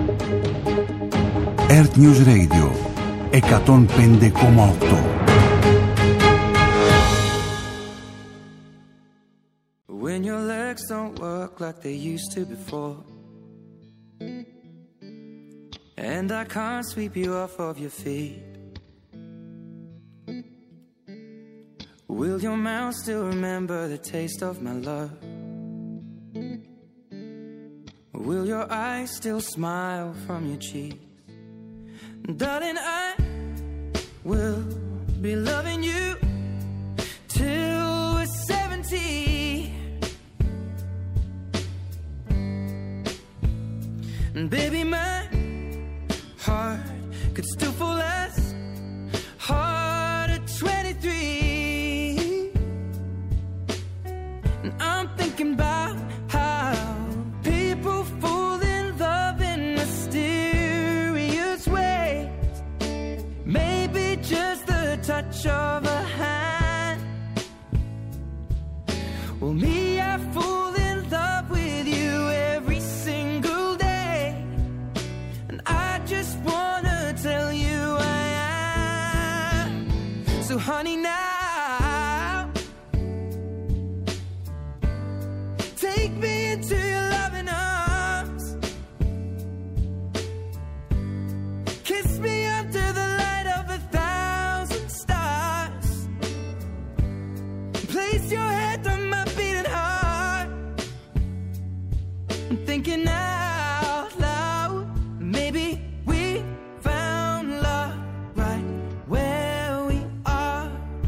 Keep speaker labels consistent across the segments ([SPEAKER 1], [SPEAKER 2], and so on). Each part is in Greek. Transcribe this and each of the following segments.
[SPEAKER 1] Earth News Radio 105,8.
[SPEAKER 2] When your legs don't work like they used to before, and I can't sweep you off of your feet, will your mouth still remember the taste of my love? Will your eyes still smile from your cheeks? Darling, I will be loving you till we're 70. And baby, my heart could still fall as hard at 23. And I'm thinking about how people fall in love in mysterious ways. Maybe just the touch of a hand. Well, me, I fall in love with you every single day, and I just wanna tell you I am. So honey, now take me into your loving arms, kiss me under the light of 1,000 stars, place your head on my beating heart. I'm thinking out loud, maybe we found love right where we are.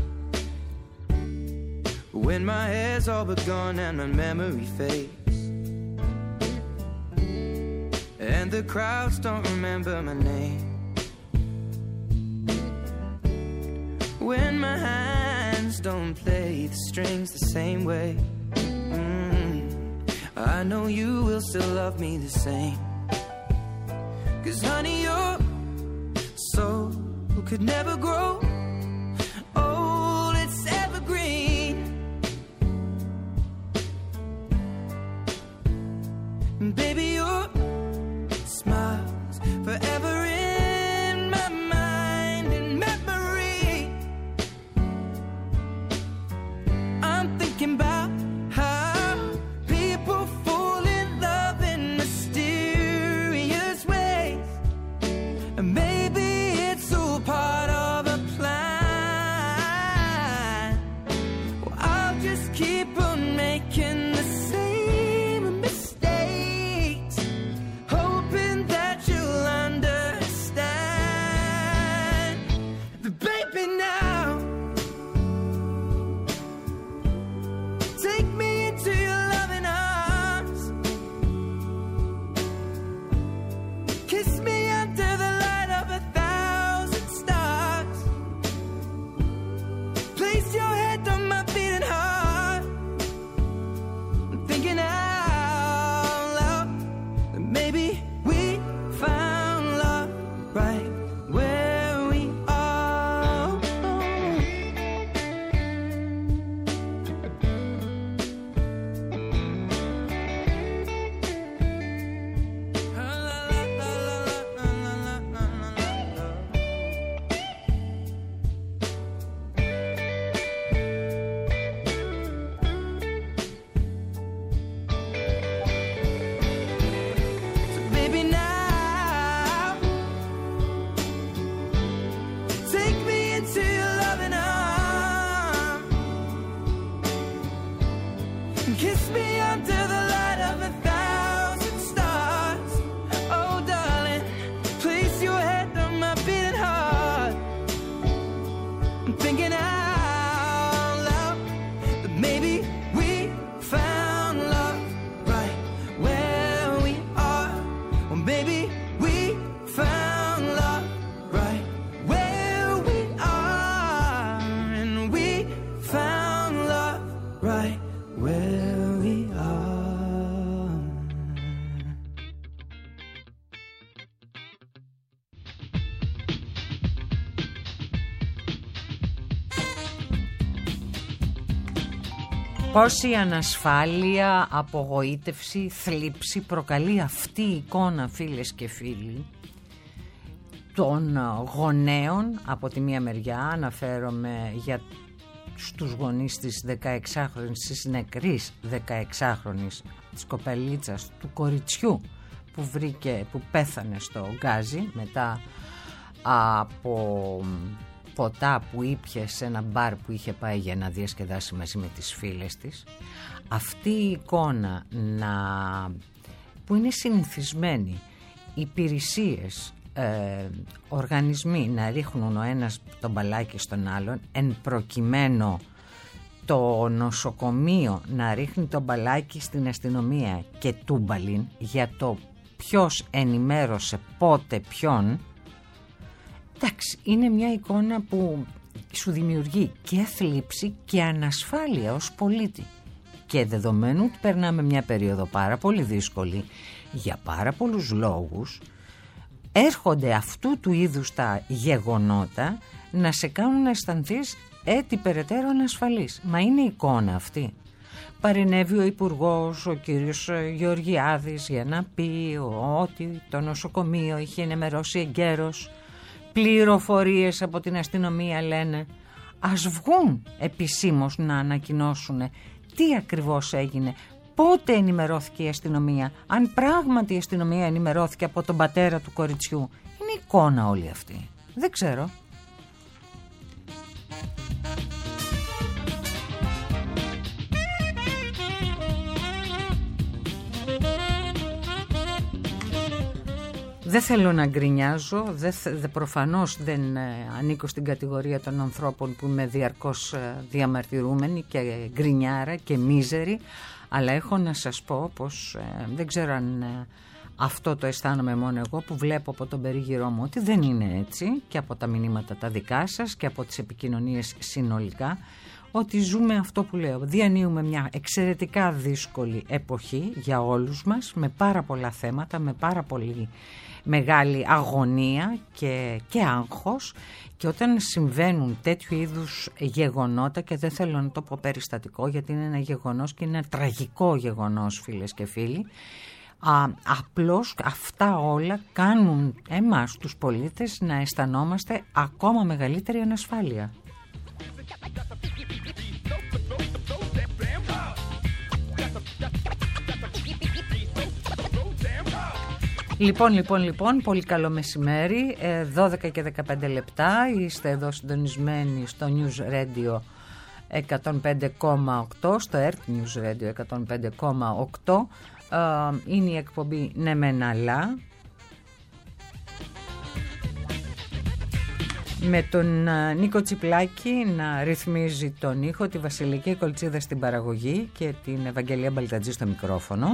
[SPEAKER 2] When my hair's all but gone and my memory fades, and the crowds don't remember my name, when my hands don't play the strings the same way, I know you will still love me the same. 'Cause honey, your soul could never grow old, it's evergreen. Baby, your smile's forever in my mind and memory. I'm thinking about how people fall in love in mysterious ways, and maybe it's all part of a plan. Well, I'll just keep on making the same mistakes, hoping that you'll understand.
[SPEAKER 3] Πόση ανασφάλεια, απογοήτευση, θλίψη προκαλεί αυτή η εικόνα, φίλες και φίλοι, των γονέων από τη μία μεριά, αναφέρομαι για στους γονείς της 16χρονης, της νεκρής 16χρονης, της κοπελίτσας, του κοριτσιού που πέθανε στο Γκάζι μετά από ποτά που ήπιε σε ένα μπαρ που είχε πάει για να διασκεδάσει μαζί με τις φίλες της. Αυτή η εικόνα που είναι συνηθισμένη, υπηρεσίες, οργανισμοί να ρίχνουν ο ένας τον μπαλάκι στον άλλον, εν προκειμένου το νοσοκομείο να ρίχνει τον μπαλάκι στην αστυνομία και τούμπαλιν για το ποιος ενημέρωσε πότε ποιον. Εντάξει, είναι μια εικόνα που σου δημιουργεί και θλίψη και ανασφάλεια ως πολίτη. Και δεδομένου ότι περνάμε μια περίοδο πάρα πολύ δύσκολη για πάρα πολλούς λόγους, έρχονται αυτού του είδους τα γεγονότα να σε κάνουν να αισθανθείς έτσι περαιτέρω ανασφαλής. Μα είναι εικόνα αυτή. Παρενέβη ο Υπουργός, ο κύριος Γεωργιάδης, για να πει ότι το νοσοκομείο είχε ενημερώσει εγκαίρως. Πληροφορίες από την αστυνομία λένε. Ας βγουν επισήμως να ανακοινώσουν τι ακριβώς έγινε, πότε ενημερώθηκε η αστυνομία, αν πράγματι η αστυνομία ενημερώθηκε από τον πατέρα του κοριτσιού. Είναι εικόνα όλη αυτή. Δεν ξέρω. Δεν θέλω να γκρινιάζω, προφανώς δεν ανήκω στην κατηγορία των ανθρώπων που είμαι διαρκώς διαμαρτυρούμενοι και γκρινιάρα και μίζεροι, αλλά έχω να σας πω πως δεν ξέρω αν αυτό το αισθάνομαι μόνο εγώ, που βλέπω από τον περίγυρό μου ότι δεν είναι έτσι, και από τα μηνύματα τα δικά σας και από τις επικοινωνίες συνολικά, ότι ζούμε αυτό που λέω. Διανύουμε μια εξαιρετικά δύσκολη εποχή για όλους μας, με πάρα πολλά θέματα, με πάρα πολύ μεγάλη αγωνία και άγχος, και όταν συμβαίνουν τέτοιου είδους γεγονότα, και δεν θέλω να το πω περιστατικό γιατί είναι ένα γεγονός και είναι ένα τραγικό γεγονός, φίλες και φίλοι, απλώς αυτά όλα κάνουν εμάς τους πολίτες να αισθανόμαστε ακόμα μεγαλύτερη ανασφάλεια. Λοιπόν, πολύ καλό μεσημέρι, 12 και 15 λεπτά, είστε εδώ συντονισμένοι στο News Radio 105,8, στο Earth News Radio 105,8, είναι η εκπομπή Ναι Μεν Αλλά, με τον Νίκο Τσιπλάκη να ρυθμίζει τον ήχο, τη Βασιλική Κολτσίδα στην παραγωγή και την Ευαγγελία Μπαλτατζή στο μικρόφωνο.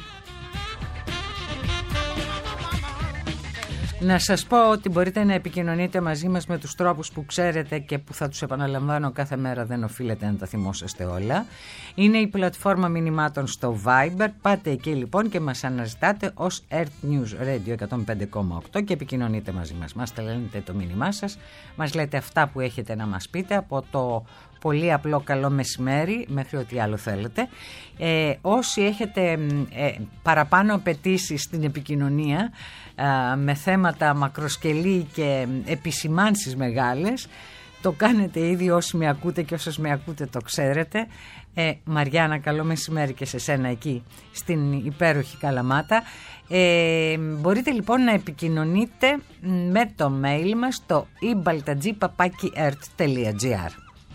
[SPEAKER 3] Να σας πω ότι μπορείτε να επικοινωνείτε μαζί μας με τους τρόπους που ξέρετε και που θα τους επαναλαμβάνω κάθε μέρα, δεν οφείλετε να τα θυμόσαστε όλα. Είναι η πλατφόρμα μηνυμάτων στο Viber, πάτε εκεί λοιπόν και μας αναζητάτε ως Earth News Radio 105,8 και επικοινωνείτε μαζί μας. Μας στέλνετε το μήνυμά σας, μας λέτε αυτά που έχετε να μας πείτε, από το πολύ απλό καλό μεσημέρι μέχρι ό,τι άλλο θέλετε. Όσοι έχετε παραπάνω απαιτήσεις στην επικοινωνία, με θέματα μακροσκελή και επισημάνσεις μεγάλες, το κάνετε ήδη όσοι με ακούτε, και όσες με ακούτε το ξέρετε. Μαριάννα, καλό μεσημέρι και σε σένα εκεί στην υπέροχη Καλαμάτα. Μπορείτε λοιπόν να επικοινωνείτε με το mail μας στο ibaltadji@ert.gr.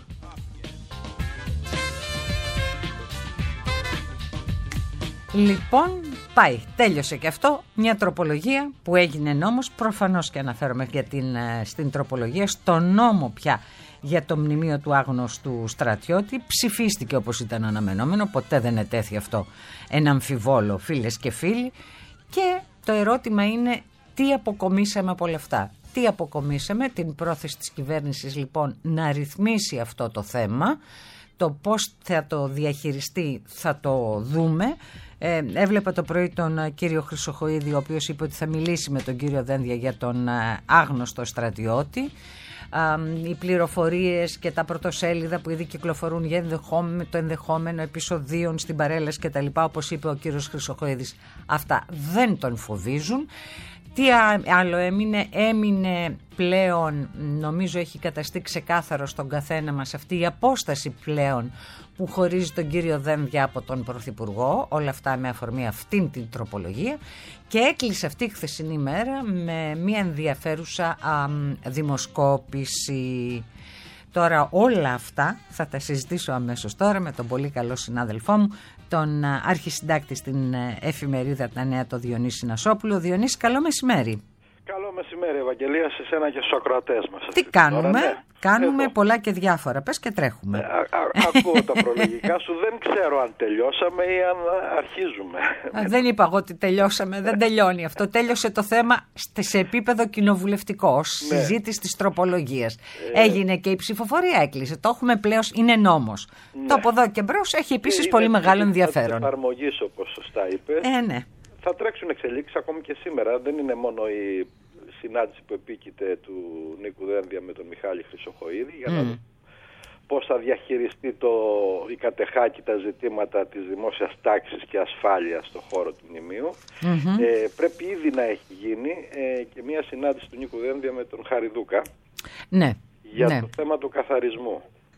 [SPEAKER 3] Λοιπόν, πάει, τέλειωσε και αυτό. Μια τροπολογία που έγινε νόμος, προφανώς και αναφέρομαι στην τροπολογία, στο νόμο πια για το μνημείο του άγνωστου στρατιώτη. Ψηφίστηκε όπως ήταν αναμενόμενο, ποτέ δεν ετέθη αυτό ένα αμφιβόλο, φίλες και φίλοι. Και το ερώτημα είναι, τι αποκομίσαμε από όλα αυτά? Τι αποκομίσαμε? Την πρόθεση της κυβέρνησης λοιπόν να ρυθμίσει αυτό το θέμα. Το πώς θα το διαχειριστεί θα το δούμε. Έβλεπα το πρωί τον κύριο Χρυσοχοΐδη, ο οποίος είπε ότι θα μιλήσει με τον κύριο Δένδια για τον άγνωστο στρατιώτη. οι πληροφορίες και τα πρωτοσέλιδα που ήδη κυκλοφορούν για το ενδεχόμενο επεισοδίων στην παρέλαση και τα λοιπά, όπως είπε ο κύριος Χρυσοχοίδης, αυτά δεν τον φοβίζουν. Τι άλλο έμεινε πλέον, νομίζω έχει καταστεί ξεκάθαρο στον καθένα μας αυτή η απόσταση πλέον που χωρίζει τον κύριο Δένδια από τον Πρωθυπουργό, όλα αυτά με αφορμή αυτήν την τροπολογία, και έκλεισε αυτή η χθεσινή μέρα με μια ενδιαφέρουσα δημοσκόπηση. Τώρα όλα αυτά θα τα συζητήσω αμέσως τώρα με τον πολύ καλό συνάδελφό μου, τον αρχισυντάκτη στην εφημερίδα Τα Νέα, το Διονύση Νασόπουλο. Διονύση, καλό μεσημέρι.
[SPEAKER 4] Καλό μεσημέρι, Ευαγγελία, σε σένα και στους ακροατές μας.
[SPEAKER 3] Τι κάνουμε?
[SPEAKER 4] Ναι.
[SPEAKER 3] Κάνουμε
[SPEAKER 4] Εδώ.
[SPEAKER 3] πολλά και διάφορα. Πες και τρέχουμε.
[SPEAKER 4] Ακούω τα προλογικά σου. Δεν ξέρω αν τελειώσαμε ή αν αρχίζουμε.
[SPEAKER 3] Δεν είπα εγώ ότι τελειώσαμε. Δεν τελειώνει αυτό. Τέλειωσε το θέμα σε επίπεδο κοινοβουλευτικό, ως συζήτηση της τροπολογίας. Έγινε και η ψηφοφορία, έκλεισε. Το έχουμε πλέον, είναι νόμος.
[SPEAKER 4] Ναι.
[SPEAKER 3] Το από εδώ και μπρος έχει επίσης πολύ μεγάλο ενδιαφέρον.
[SPEAKER 4] Είναι εφαρμογής, όπως σωστά είπες.
[SPEAKER 3] Ναι.
[SPEAKER 4] Θα τρέξουν εξελίξεις ακόμη και σήμερα. Δεν είναι μόνο η συνάντηση που επίκειται του Νίκου Δένδια με τον Μιχάλη Χρυσοχοίδη για να δούμε πώς θα διαχειριστεί η κατεχάκη τα ζητήματα της δημόσιας τάξης και ασφάλειας στον χώρο του μνημείου. Πρέπει ήδη να έχει γίνει και μια συνάντηση του Νίκου Δένδια με τον Χαριδούκα για το θέμα του καθαρισμού.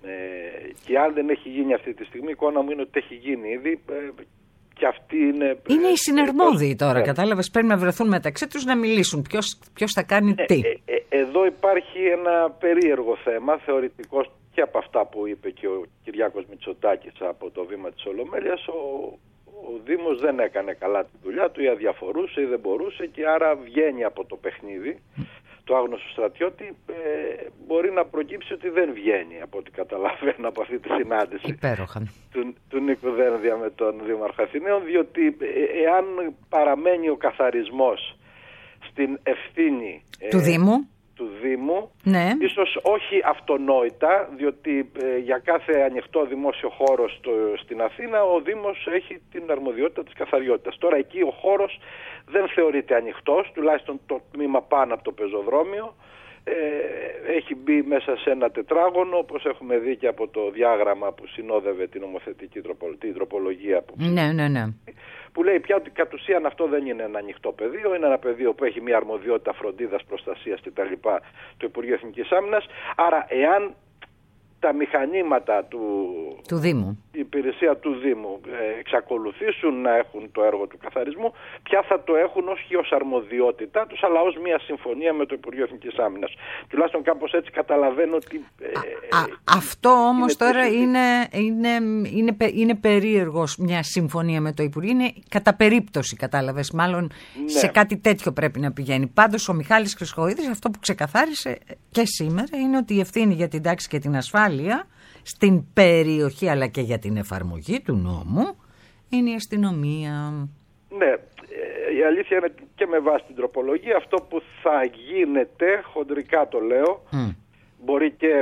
[SPEAKER 4] Και αν δεν έχει γίνει αυτή τη στιγμή, η εικόνα μου είναι ότι έχει γίνει ήδη. Και αυτή είναι
[SPEAKER 3] οι συναρμόδιοι τώρα, κατάλαβες, πρέπει να βρεθούν μεταξύ τους να μιλήσουν ποιος θα κάνει τι.
[SPEAKER 4] Εδώ υπάρχει ένα περίεργο θέμα, θεωρητικός, και από αυτά που είπε και ο Κυριάκος Μητσοτάκης από το βήμα της Ολομέλειας. Ο Δήμος δεν έκανε καλά τη δουλειά του, ή αδιαφορούσε ή δεν μπορούσε, και άρα βγαίνει από το παιχνίδι. Το άγνωστο στρατιώτη μπορεί να προκύψει ότι δεν βγαίνει, από ό,τι καταλαβαίνω από αυτή τη συνάντηση του Νίκου Δένδια με τον Δήμαρχο Αθηναίων, διότι εάν παραμένει ο καθαρισμός στην ευθύνη του Δήμου, ίσως όχι αυτονόητα, διότι για κάθε ανοιχτό δημόσιο χώρο στην Αθήνα ο Δήμος έχει την αρμοδιότητα της καθαριότητας. Τώρα εκεί ο χώρος δεν θεωρείται ανοιχτός, τουλάχιστον το τμήμα πάνω από το πεζοδρόμιο έχει μπει μέσα σε ένα τετράγωνο, όπως έχουμε δει και από το διάγραμμα που συνόδευε την νομοθετική τροπολογία που λέει πια ότι κατ' ουσίαν αυτό δεν είναι ένα ανοιχτό πεδίο, είναι ένα πεδίο που έχει μια αρμοδιότητα φροντίδας, προστασίας κτλ. Το Υπουργείο Εθνικής Άμυνας. Άρα εάν τα μηχανήματα του Δήμου, η υπηρεσία του Δήμου εξακολουθήσουν να έχουν το έργο του καθαρισμού, πια θα το έχουν όχι ως αρμοδιότητά τους, αλλά ως μια συμφωνία με το Υπουργείο Εθνικής Άμυνας. Τουλάχιστον κάπως έτσι καταλαβαίνω ότι...
[SPEAKER 3] αυτό όμως τώρα είναι περίεργος, μια συμφωνία με το Υπουργείο. Είναι κατά περίπτωση, κατάλαβες, μάλλον σε κάτι τέτοιο πρέπει να πηγαίνει. Πάντως ο Μιχάλης Χρυσοχοίδης αυτό που ξεκαθάρισε και σήμερα είναι ότι η ευθύνη για την τάξη και την ασφάλεια στην περιοχή αλλά και για την εφαρμογή του νόμου είναι η αστυνομία. Ναι, η αλήθεια είναι και με βάση την τροπολογία αυτό που θα γίνεται, χοντρικά το λέω, μπορεί και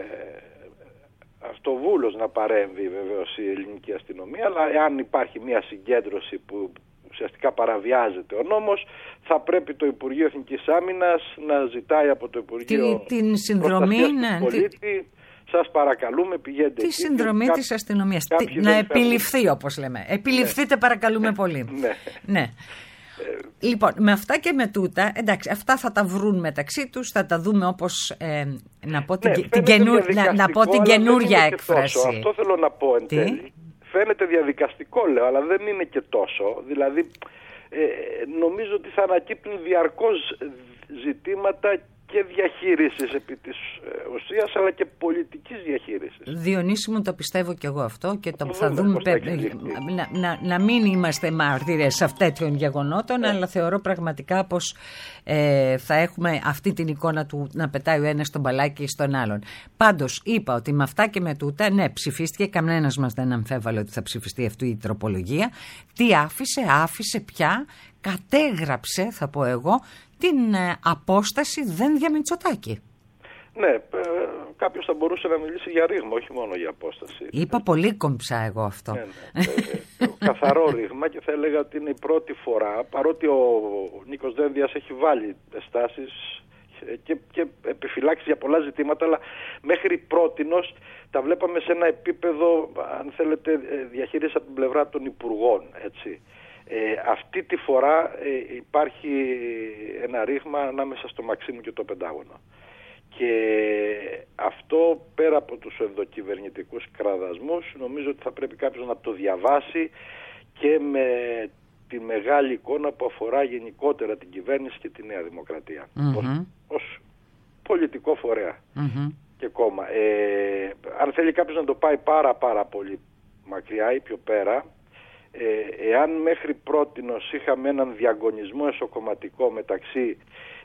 [SPEAKER 3] αυτοβούλος να παρέμβει βεβαίως η ελληνική αστυνομία, αλλά εάν υπάρχει μια συγκέντρωση που ουσιαστικά παραβιάζεται ο νόμος, θα πρέπει το Υπουργείο Εθνικής Άμυνας να ζητάει από το Υπουργείο την συνδρομή
[SPEAKER 4] του πολίτη. Σας παρακαλούμε, πηγαίνετε
[SPEAKER 3] τη συνδρομή της αστυνομίας. Να επιληφθεί, όπως λέμε. Επιληφθείτε παρακαλούμε πολύ. Ναι. Λοιπόν, με αυτά και με τούτα, εντάξει, αυτά θα τα βρουν μεταξύ τους, θα τα δούμε όπως να πω την καινούρια έκφραση.
[SPEAKER 4] Αυτό θέλω να πω εν τέλει. Φαίνεται διαδικαστικό, λέω, αλλά δεν είναι και τόσο. Δηλαδή, νομίζω ότι θα ανακύπτουν διαρκώς ζητήματα και διαχείρισης επί της ουσίας, αλλά και πολιτικής διαχείρισης.
[SPEAKER 3] Διονύση μου, το πιστεύω και εγώ αυτό, και το θα δούμε να μην είμαστε μάρτυρες αυτών γεγονότων, αλλά θεωρώ πραγματικά πως θα έχουμε αυτή την εικόνα του να πετάει ο ένας τον μπαλάκι στον άλλον. Πάντως είπα ότι με αυτά και με τούτα, ναι, ψηφίστηκε, κανένας μας δεν αμφέβαλε ότι θα ψηφιστεί αυτή η τροπολογία. Τι άφησε πια, κατέγραψε, θα πω εγώ, την απόσταση Δένδια Μητσοτάκη.
[SPEAKER 4] Ναι, κάποιος θα μπορούσε να μιλήσει για ρήγμα, όχι μόνο για απόσταση.
[SPEAKER 3] Είπα πολύ κομψά εγώ αυτό.
[SPEAKER 4] Ναι. Καθαρό ρήγμα, και θα έλεγα ότι είναι η πρώτη φορά, παρότι ο Νίκος Δένδιας έχει βάλει στάσεις, και επιφυλάξεις για πολλά ζητήματα, αλλά μέχρι πρότινος τα βλέπαμε σε ένα επίπεδο, αν θέλετε, διαχείριση από την πλευρά των υπουργών, έτσι. Αυτή τη φορά υπάρχει ένα ρήγμα ανάμεσα στο Μαξίμου και το Πεντάγωνο. Και αυτό, πέρα από τους ενδοκυβερνητικούς κραδασμούς, νομίζω ότι θα πρέπει κάποιος να το διαβάσει και με τη μεγάλη εικόνα που αφορά γενικότερα την κυβέρνηση και τη Νέα Δημοκρατία. Ως πολιτικό φορέα και κόμμα. Αν θέλει κάποιος να το πάει πάρα πολύ μακριά ή πιο πέρα, εάν μέχρι πρότινος είχαμε έναν διαγωνισμό εσωκομματικό μεταξύ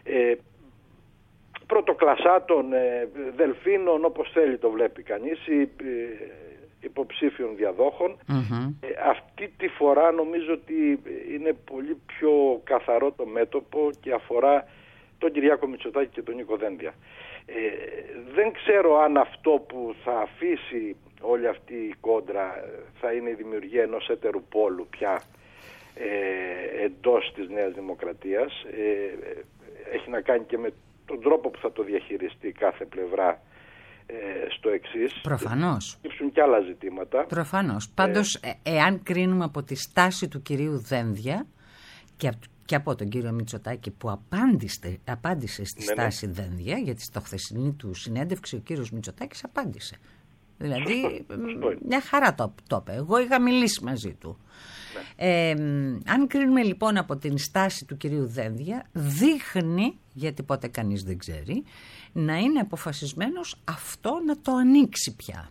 [SPEAKER 4] πρωτοκλασσάτων, δελφίνων, όπως θέλει το βλέπει κανείς, υποψήφιων διαδόχων, αυτή τη φορά νομίζω ότι είναι πολύ πιο καθαρό το μέτωπο και αφορά τον Κυριάκο Μητσοτάκη και τον Νίκο Δένδια. Δεν ξέρω αν αυτό που θα αφήσει όλη αυτή η κόντρα θα είναι η δημιουργία ενός έτερου πόλου πια εντός της Νέας Δημοκρατίας. Έχει να κάνει και με τον τρόπο που θα το διαχειριστεί κάθε πλευρά στο εξής.
[SPEAKER 3] Προφανώς.
[SPEAKER 4] Υπήρξουν και άλλα ζητήματα.
[SPEAKER 3] Προφανώς. Πάντως, εάν κρίνουμε από τη στάση του κυρίου Δένδια και από τον κύριο Μητσοτάκη που απάντησε στη στάση Δένδια, γιατί στο χθεσινή του συνέντευξη ο κύριος Μητσοτάκης απάντησε. Δηλαδή, μια χαρά το είπε. Εγώ είχα μιλήσει μαζί του. Αν κρίνουμε λοιπόν από την στάση του κυρίου Δένδια, δείχνει, γιατί ποτέ κανείς δεν ξέρει, να είναι αποφασισμένος αυτό να το ανοίξει πια.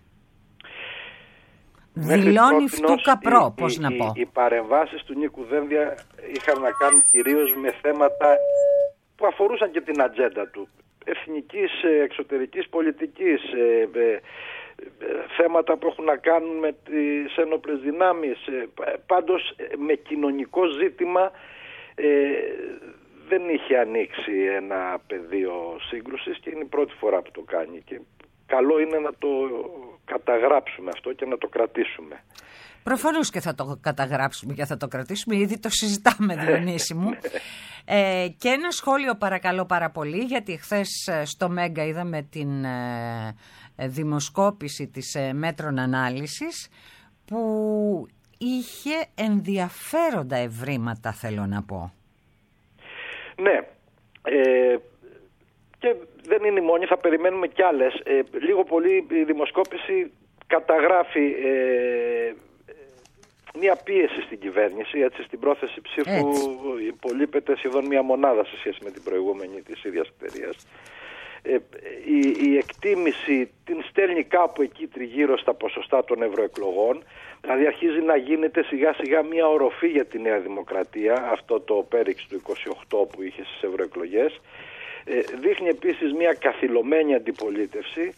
[SPEAKER 3] Δηλώνει φτού καπρό, πώς να πω.
[SPEAKER 4] Οι παρεμβάσεις του Νίκου Δένδια είχαν να κάνουν κυρίως με θέματα που αφορούσαν και την ατζέντα του. Εθνικής, εξωτερικής πολιτικής, θέματα που έχουν να κάνουν με τις ένοπλες δυνάμεις, πάντως με κοινωνικό ζήτημα δεν είχε ανοίξει ένα πεδίο σύγκρουσης και είναι η πρώτη φορά που το κάνει και καλό είναι να το καταγράψουμε αυτό και να το κρατήσουμε.
[SPEAKER 3] Προφανώς και θα το καταγράψουμε και θα το κρατήσουμε, ήδη το συζητάμε, Διονύση μου. Και ένα σχόλιο παρακαλώ πάρα πολύ, γιατί χθες στο Μέγκα είδαμε την δημοσκόπηση της Μέτρων Ανάλυσης που είχε ενδιαφέροντα ευρήματα, θέλω να πω. Ναι,
[SPEAKER 4] και δεν είναι η μόνη, θα περιμένουμε κι άλλες. Λίγο πολύ η δημοσκόπηση καταγράφει μια πίεση στην κυβέρνηση, έτσι, στην πρόθεση ψήφου υπολείπεται σχεδόν μια μονάδα σε σχέση με την προηγούμενη της ίδιας εταιρείας. Η εκτίμηση την στέλνει κάπου εκεί τριγύρω στα ποσοστά των ευρωεκλογών, δηλαδή αρχίζει να γίνεται σιγά σιγά μια οροφή για τη Νέα Δημοκρατία, αυτό το πέριξ του 28 που είχε στις ευρωεκλογές. Δείχνει επίσης μια καθυλωμένη αντιπολίτευση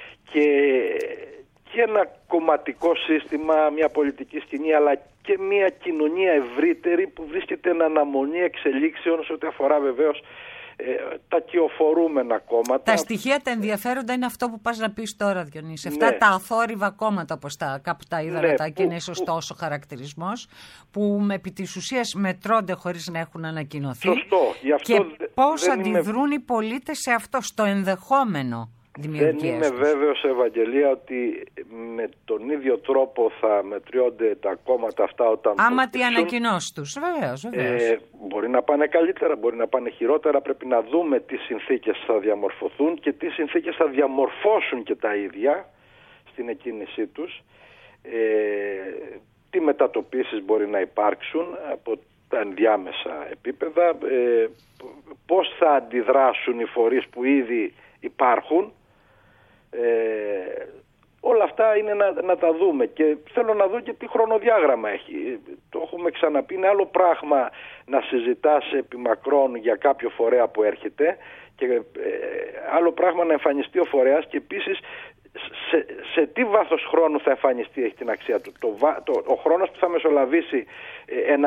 [SPEAKER 4] και ένα κομματικό σύστημα, μια πολιτική σκηνή, αλλά και μια κοινωνία ευρύτερη που βρίσκεται εν αναμονή εξελίξεων σε ό,τι αφορά βεβαίως τα κυοφορούμενα κόμματα. Τα
[SPEAKER 3] στοιχεία, τα ενδιαφέροντα είναι αυτό που πας να πεις τώρα, Διονύση. Αυτά τα αθόρυβα κόμματα, όπως κάπου τα είδαμε, και είναι σωστός ο χαρακτηρισμός, που επί της ουσίας μετρώνται χωρίς να έχουν ανακοινωθεί.
[SPEAKER 4] Σωστό.
[SPEAKER 3] Και πώς αντιδρούν οι πολίτες σε αυτό, στο ενδεχόμενο δημιουργίας.
[SPEAKER 4] Δεν είμαι βέβαιος, Ευαγγελία, ότι με τον ίδιο τρόπο θα μετριώνται τα κόμματα αυτά όταν...
[SPEAKER 3] Άμα τι ανακοινώσεις τους, βεβαίως.
[SPEAKER 4] Μπορεί να πάνε καλύτερα, μπορεί να πάνε χειρότερα. Πρέπει να δούμε τι συνθήκες θα διαμορφωθούν και τι συνθήκες θα διαμορφώσουν και τα ίδια στην εκκίνησή τους. Τι μετατοπίσεις μπορεί να υπάρξουν από τα ενδιάμεσα επίπεδα, πώς θα αντιδράσουν οι φορείς που ήδη υπάρχουν. Όλα αυτά είναι να τα δούμε και θέλω να δω και τι χρονοδιάγραμμα έχει. Το έχουμε ξαναπεί, είναι άλλο πράγμα να συζητάς επί μακρόν για κάποιο φορέα που έρχεται και άλλο πράγμα να εμφανιστεί ο φορέας και επίσης σε τι βάθος χρόνου θα εμφανιστεί έχει την αξία του. Ο χρόνος που θα μεσολαβήσει εν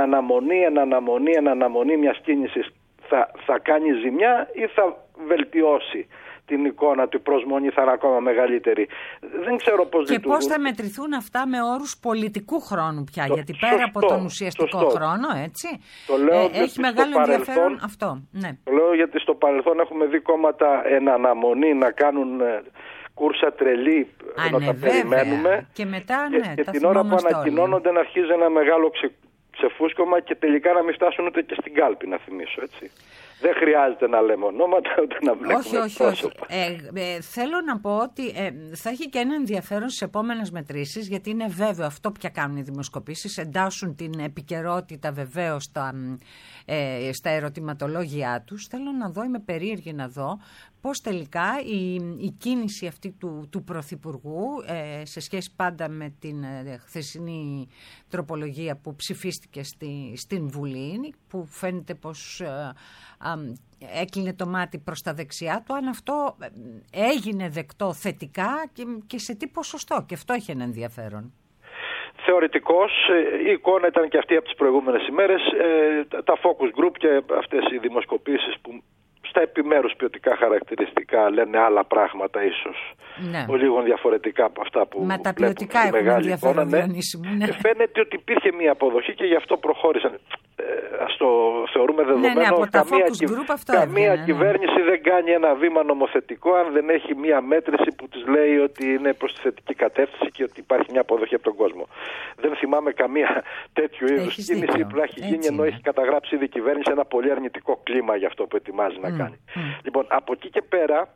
[SPEAKER 4] αναμονή μιας κίνησης θα κάνει ζημιά ή θα βελτιώσει την εικόνα του, η προσμονή θα είναι ακόμα μεγαλύτερη. Δεν ξέρω πώς
[SPEAKER 3] και πώς θα μετρηθούν αυτά με όρους πολιτικού χρόνου πια, γιατί πέρα από τον ουσιαστικό χρόνο, έτσι, έχει μεγάλο ενδιαφέρον αυτό. Ναι.
[SPEAKER 4] Το λέω γιατί στο παρελθόν έχουμε δει κόμματα εν αναμονή να κάνουν κούρσα τρελή, ενώ τα περιμένουμε,
[SPEAKER 3] και μετά
[SPEAKER 4] και την ώρα που ανακοινώνονται να αρχίζει ένα μεγάλο ξεφούσκωμα και τελικά να μην φτάσουν ούτε και στην κάλπη, να θυμίσω, έτσι. Δεν χρειάζεται να λέμε ονόματα, ούτε να βλέπουμε πρόσωπα.
[SPEAKER 3] Θέλω να πω ότι θα έχει και ένα ενδιαφέρον στις επόμενες μετρήσεις, γιατί είναι βέβαιο αυτό πια κάνουν οι δημοσκοπήσεις, εντάσσουν την επικαιρότητα βεβαίως στα ερωτηματολόγια τους. Θέλω να δω, είμαι περίεργη να δω πώς τελικά η κίνηση αυτή του Πρωθυπουργού σε σχέση πάντα με την χθεσινή τροπολογία που ψηφίστηκε στην Βουλή, που φαίνεται πως έκλεινε το μάτι προς τα δεξιά του, αν αυτό έγινε δεκτό θετικά και σε τι ποσοστό, και αυτό έχει ένα ενδιαφέρον.
[SPEAKER 4] Θεωρητικώς η εικόνα ήταν και αυτή από τις προηγούμενες ημέρες, τα focus group και αυτές οι δημοσκοπήσεις που στα επιμέρους ποιοτικά χαρακτηριστικά λένε άλλα πράγματα ίσως, λίγο διαφορετικά από αυτά που
[SPEAKER 3] μα τα ποιοτικά έχουν ενδιαφέρον, Διονύση μου. Ναι.
[SPEAKER 4] Φαίνεται ότι υπήρχε μια αποδοχή και γι' αυτό προχώρησαν. Ας το θεωρούμε δεδομένο.
[SPEAKER 3] Από τα focus group αυτό
[SPEAKER 4] καμία κυβέρνηση δεν κάνει ένα βήμα νομοθετικό αν δεν έχει μια μέτρηση που της λέει ότι είναι προς τη θετική κατεύθυνση και ότι υπάρχει μια αποδοχή από τον κόσμο. Δεν θυμάμαι καμία τέτοιου είδους κίνηση που να έχει γίνει ενώ έχει καταγράψει ήδη η κυβέρνηση ένα πολύ αρνητικό κλίμα για αυτό που ετοιμάζει να κάνει. Λοιπόν, από εκεί και πέρα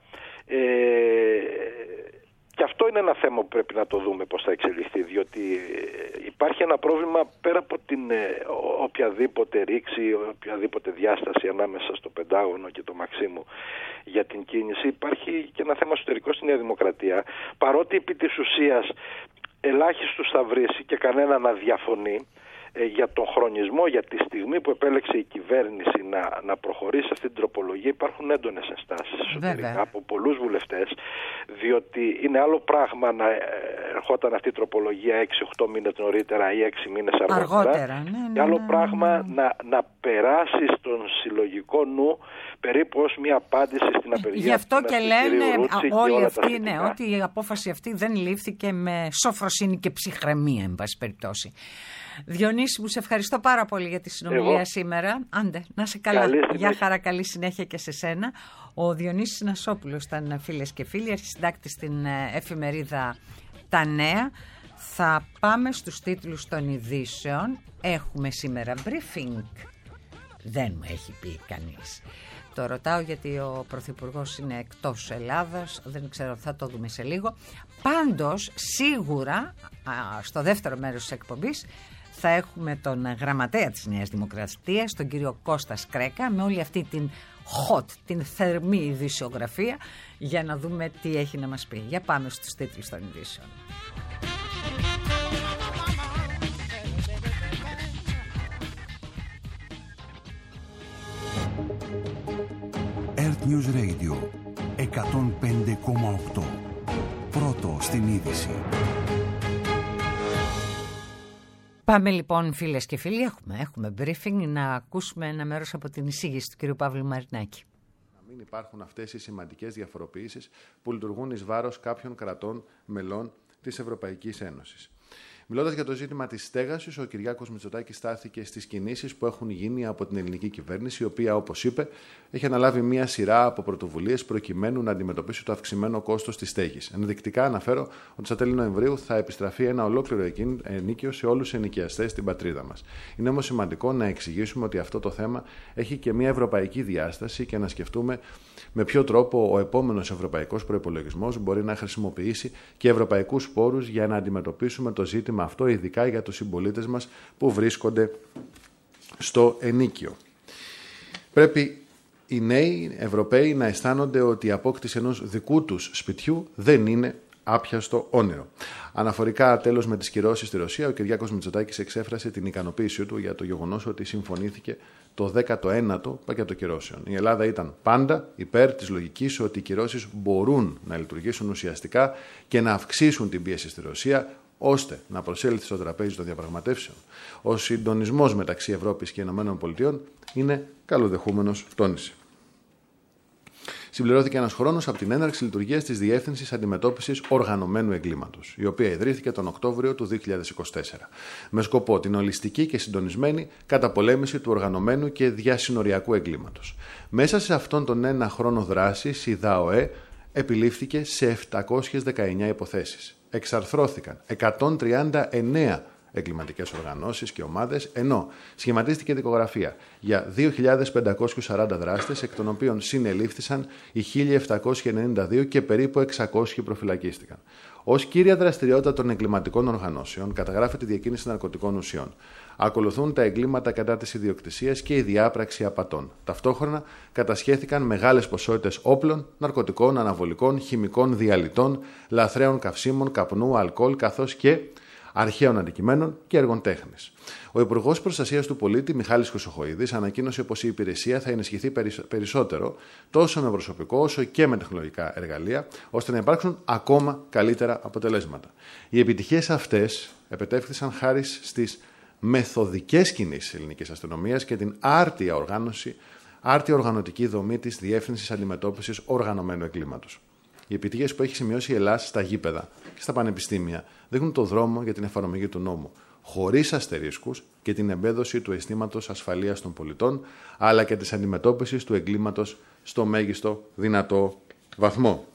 [SPEAKER 4] και αυτό είναι ένα θέμα που πρέπει να το δούμε πώς θα εξελιχθεί, διότι υπάρχει ένα πρόβλημα πέρα από την οποιαδήποτε ρήξη, οποιαδήποτε διάσταση ανάμεσα στο Πεντάγωνο και το Μαξίμου για την κίνηση. Υπάρχει και ένα θέμα εσωτερικό στη Νέα Δημοκρατία, παρότι επί της ουσίας ελάχιστος θα βρει και κανένα να διαφωνεί για τον χρονισμό, για τη στιγμή που επέλεξε η κυβέρνηση να προχωρήσει αυτή την τροπολογία, υπάρχουν έντονες ενστάσεις εσωτερικά από πολλούς βουλευτές, διότι είναι άλλο πράγμα να ερχόταν αυτή η τροπολογία 6-8 μήνες νωρίτερα ή 6 μήνες αργότερα. Και άλλο πράγμα να περάσει στον συλλογικό νου περίπου ως μια απάντηση στην απεργία.
[SPEAKER 3] Γι' αυτό και λένε όλοι αυτοί ότι η απόφαση αυτή δεν λήφθηκε με σοφροσύνη και ψυχραιμία, εν πάση περιπτώσει. Διονύση μου, σε ευχαριστώ πάρα πολύ για τη συνομιλία σήμερα. Άντε, να είσαι καλά. Γεια χαρά, καλή συνέχεια και σε σένα. Ο Διονύσης Νασόπουλος ήταν, φίλες και φίλοι, αρχισυντάκτης στην εφημερίδα Τα Νέα. Θα πάμε στους τίτλους των ειδήσεων. Έχουμε σήμερα briefing. Δεν μου έχει πει κανείς. Το ρωτάω γιατί ο Πρωθυπουργός είναι εκτός Ελλάδας, δεν ξέρω, θα το δούμε σε λίγο. Πάντως, σίγουρα, στο δεύτερο μέρος της εκπομπής, θα έχουμε τον γραμματέα της Νέας Δημοκρατίας, τον κύριο Κώστα Σκρέκα, με όλη αυτή την hot, την θερμή ειδησιογραφία, για να δούμε τι έχει να μας πει. Για πάμε στους τίτλους των ειδήσεων.
[SPEAKER 1] Earth News Radio 105,8. Πρώτο στην είδηση.
[SPEAKER 3] Πάμε λοιπόν, φίλες και φίλοι, έχουμε briefing, να ακούσουμε ένα μέρος από την εισήγηση του κ. Παύλου Μαρινάκη.
[SPEAKER 5] Να μην υπάρχουν αυτές οι σημαντικές διαφοροποιήσεις που λειτουργούν εις βάρος κάποιων κρατών μελών της Ευρωπαϊκής Ένωσης. Μιλώντας για το ζήτημα της στέγασης, ο Κυριάκος Μητσοτάκης στάθηκε στις κινήσεις που έχουν γίνει από την ελληνική κυβέρνηση, η οποία, όπως είπε, έχει αναλάβει μία σειρά από πρωτοβουλίες προκειμένου να αντιμετωπίσει το αυξημένο κόστος της στέγης. Ενδεικτικά αναφέρω ότι στα τέλη Νοεμβρίου θα επιστραφεί ένα ολόκληρο ενίκιο σε όλους τους ενοικιαστές στην πατρίδα μας. Είναι όμως σημαντικό να εξηγήσουμε ότι αυτό το θέμα έχει και μία ευρωπαϊκή διάσταση και να σκεφτούμε με ποιο τρόπο ο επόμενος ευρωπαϊκός προϋπολογισμός μπορεί να χρησιμοποιήσει και ευρωπαϊκούς πόρους για να αντιμετωπίσουμε το ζήτημα αυτό, ειδικά για τους συμπολίτες μας που βρίσκονται στο ενίκιο. Πρέπει οι νέοι Ευρωπαίοι να αισθάνονται ότι η απόκτηση ενός δικού τους σπιτιού δεν είναι άπιαστο όνειρο. Αναφορικά τέλος με τις κυρώσεις στη Ρωσία, ο Κυριάκος Μητσοτάκης εξέφρασε την ικανοποίησή του για το γεγονός ότι συμφωνήθηκε το 19ο πακέτο κυρώσεων. Η Ελλάδα ήταν πάντα υπέρ της λογικής ότι οι κυρώσεις μπορούν να λειτουργήσουν ουσιαστικά και να αυξήσουν την πίεση στη Ρωσία, ώστε να προσέλθει στο τραπέζι των διαπραγματεύσεων. Ο συντονισμός μεταξύ Ευρώπης και ΗΠΑ είναι καλοδεχούμενος, τόνισε. συμπληρώθηκε ένας χρόνος από την έναρξη λειτουργίας της Διεύθυνσης Αντιμετώπισης Οργανωμένου Εγκλήματος, η οποία ιδρύθηκε τον Οκτώβριο του 2024, με σκοπό την ολιστική και συντονισμένη καταπολέμηση του οργανωμένου και διασυνοριακού εγκλήματος. Μέσα σε αυτόν τον ένα χρόνο δράσης, η ΔΑΟΕ επιλήφθηκε σε 719 υποθέσεις. Εξαρθρώθηκαν 139 εγκληματικές οργανώσεις και ομάδες, ενώ σχηματίστηκε δικογραφία για 2.540 δράστες, εκ των οποίων συνελήφθησαν οι 1.792 και περίπου 600 προφυλακίστηκαν. Ως κύρια δραστηριότητα των εγκληματικών οργανώσεων καταγράφεται η διακίνηση ναρκωτικών ουσιών. Ακολουθούν τα εγκλήματα κατά της ιδιοκτησίας και η διάπραξη απατών. Ταυτόχρονα κατασχέθηκαν μεγάλες ποσότητες όπλων, ναρκωτικών, αναβολικών, χημικών διαλυτών, λαθρέων καυσίμων, καπνού, αλκοόλ, καθώς και αρχαίων αντικειμένων και έργων τέχνης. Ο Υπουργός Προστασίας του Πολίτη, Μιχάλης Χρυσοχοΐδης, ανακοίνωσε πως η υπηρεσία θα ενισχυθεί περισσότερο τόσο με προσωπικό όσο και με τεχνολογικά εργαλεία, ώστε να υπάρξουν ακόμα καλύτερα αποτελέσματα. Οι επιτυχίες αυτές επετεύχθησαν χάρη στις μεθοδικές κινήσεις της ελληνικής αστυνομίας και την άρτια οργανωτική δομή της Διεύθυνσης Αντιμετώπισης Οργανωμένου Εγκλήματος. Οι επιτυχίες που έχει σημειώσει η Ελλάδα στα γήπεδα και στα πανεπιστήμια δείχνουν το δρόμο για την εφαρμογή του νόμου, χωρίς αστερίσκους και την εμπέδωση του αισθήματος ασφαλείας των πολιτών, αλλά και της αντιμετώπισης του εγκλήματος στο μέγιστο δυνατό βαθμό.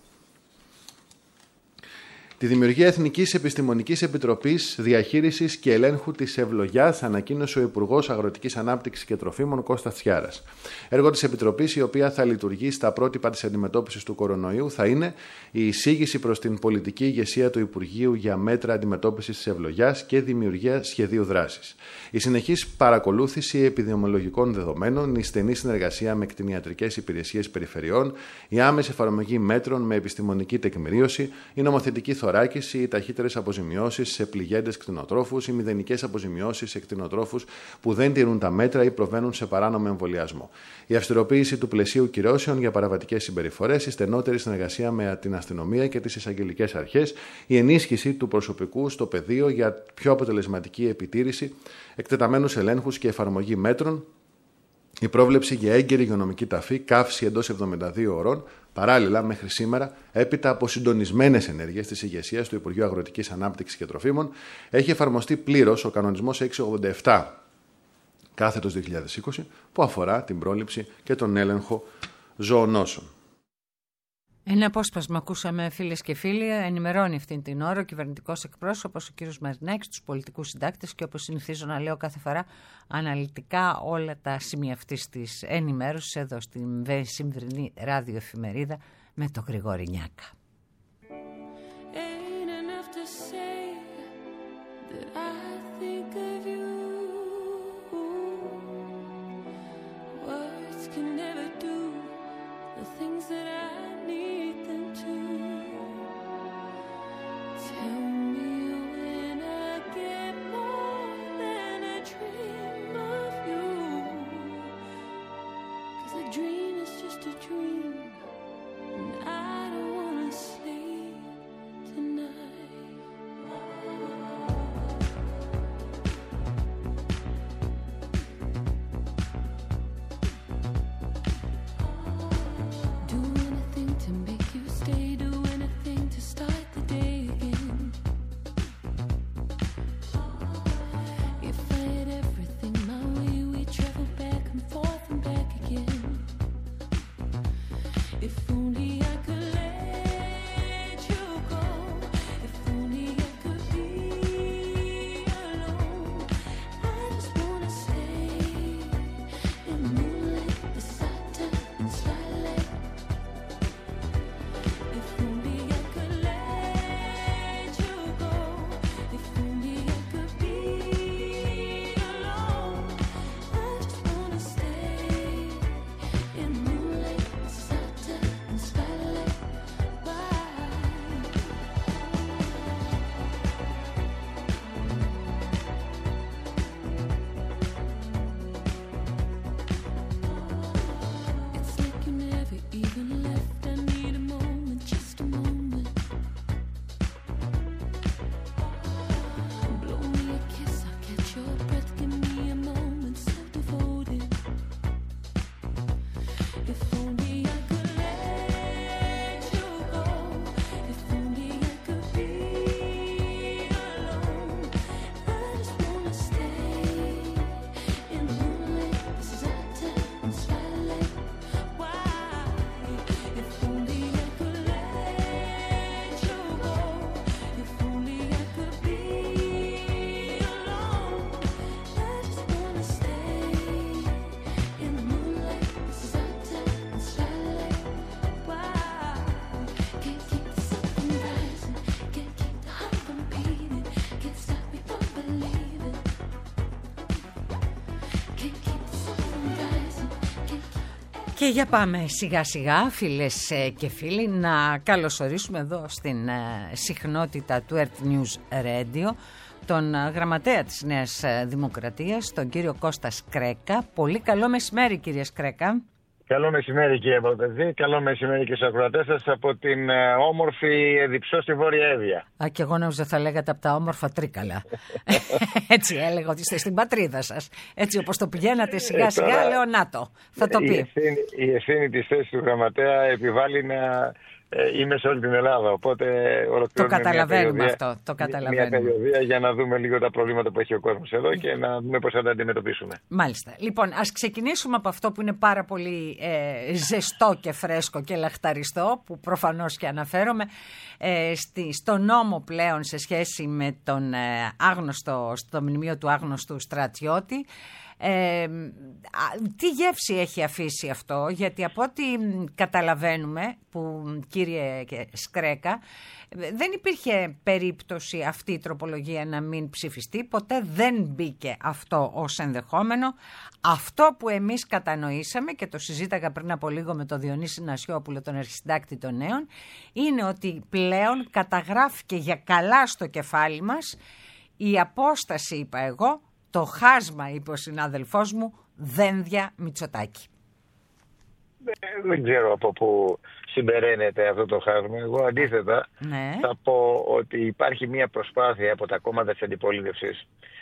[SPEAKER 5] Τη δημιουργία Εθνικής Επιστημονικής Επιτροπής Διαχείρισης και Ελέγχου της Ευλογιάς ανακοίνωσε ο Υπουργός Αγροτικής Ανάπτυξης και Τροφίμων Κώστας Τσιάρας. Έργο της Επιτροπής, η οποία θα λειτουργεί στα πρότυπα της αντιμετώπισης του κορονοϊού, θα είναι η εισήγηση προς την πολιτική ηγεσία του Υπουργείου για μέτρα αντιμετώπισης της ευλογιάς και δημιουργία σχεδίου δράσης. Η συνεχής παρακολούθηση επιδημιολογικών δεδομένων, η στενή συνεργασία με κτηνιατρικές υπηρεσίες περιφερειών, η άμεση εφαρμογή μέτρων με επιστημονική τεκμηρίωση, η νομοθετική θωράκιση, οι ταχύτερες αποζημιώσεις σε πληγέντες κτηνοτρόφους, οι μηδενικές αποζημιώσεις σε κτηνοτρόφους που δεν τηρούν τα μέτρα ή προβαίνουν σε παράνομο εμβολιασμό. Η αυστηροποίηση του πλαισίου κυρώσεων για παραβατικές συμπεριφορές, η στενότερη συνεργασία με την αστυνομία και τις εισαγγελικές αρχές, η ενίσχυση του προσωπικού στο πεδίο για πιο αποτελεσματική επιτήρηση, εκτεταμένους ελέγχους και εφαρμογή μέτρων, η πρόβλεψη για έγκαιρη υγειονομική ταφή, καύση εντός 72 ώρων, παράλληλα μέχρι σήμερα, έπειτα από συντονισμένες ενέργειες της ηγεσίας του Υπουργείου Αγροτικής Ανάπτυξης και Τροφίμων, έχει εφαρμοστεί πλήρως ο κανονισμός 687/2020, που αφορά την πρόληψη και τον έλεγχο ζωονόσων.
[SPEAKER 3] Ένα απόσπασμα ακούσαμε, φίλες και φίλοι. Ενημερώνει αυτήν την ώρα ο κυβερνητικός εκπρόσωπος, ο κ. Μαρινάκης, τους πολιτικούς συντάκτες, και όπως συνηθίζω να λέω κάθε φορά, αναλυτικά όλα τα σημεία αυτής της ενημέρωσης εδώ στην σημερινή ραδιοεφημερίδα με τον Γρηγόρη Νιάκα. Και για πάμε σιγά σιγά, φίλες και φίλοι, να καλωσορίσουμε εδώ στην συχνότητα του Earth News Radio τον γραμματέα της Νέας Δημοκρατίας, τον κύριο Κώστα Σκρέκα. Πολύ καλό μεσημέρι, κύριε Σκρέκα.
[SPEAKER 6] Καλό μεσημέρι, κύριε Παπαδζή. Καλό μεσημέρι και στους ακροατές σας από την όμορφη Εδιψό στη Βόρεια Εύβοια.
[SPEAKER 3] Και εγώ νόμιζα θα λέγατε από τα όμορφα Τρίκαλα. Έτσι έλεγα ότι είστε στην πατρίδα σας. Έτσι όπως το πηγαίνατε σιγά σιγά, λέω να το. Θα το πει.
[SPEAKER 6] Η ευθύνη της θέσης του γραμματέα επιβάλλει να είμαι σε όλη την Ελλάδα. Οπότε
[SPEAKER 3] το καταλαβαίνουμε αυτό. Το καταλαβαίνουμε.
[SPEAKER 6] Μια περιοδία για να δούμε λίγο τα προβλήματα που έχει ο κόσμος εδώ και να δούμε πώς θα τα αντιμετωπίσουμε.
[SPEAKER 3] Μάλιστα. Λοιπόν, ας ξεκινήσουμε από αυτό που είναι πάρα πολύ ζεστό και φρέσκο και λαχταριστό, που προφανώς και αναφέρομαι, στο νόμο πλέον σε σχέση με τον άγνωστο, στο μνημείο του άγνωστου στρατιώτη. Τι γεύση έχει αφήσει αυτό, γιατί από ό,τι καταλαβαίνουμε, που κύριε Σκρέκα, δεν υπήρχε περίπτωση αυτή η τροπολογία να μην ψηφιστεί, ποτέ δεν μπήκε αυτό ως ενδεχόμενο. Αυτό που εμείς κατανοήσαμε και το συζήταγα πριν από λίγο με τον Διονύση Νασιόπουλο, τον αρχισυντάκτη των Νέων, είναι ότι πλέον καταγράφηκε για καλά στο κεφάλι μας η απόσταση, είπα εγώ, το χάσμα, είπε ο συνάδελφός μου, Δένδια Μητσοτάκη.
[SPEAKER 6] Δεν ξέρω από πού συμπεραίνεται αυτό το χάσμα. Εγώ αντίθετα θα πω ότι υπάρχει μια προσπάθεια από τα κόμματα της αντιπολίτευσης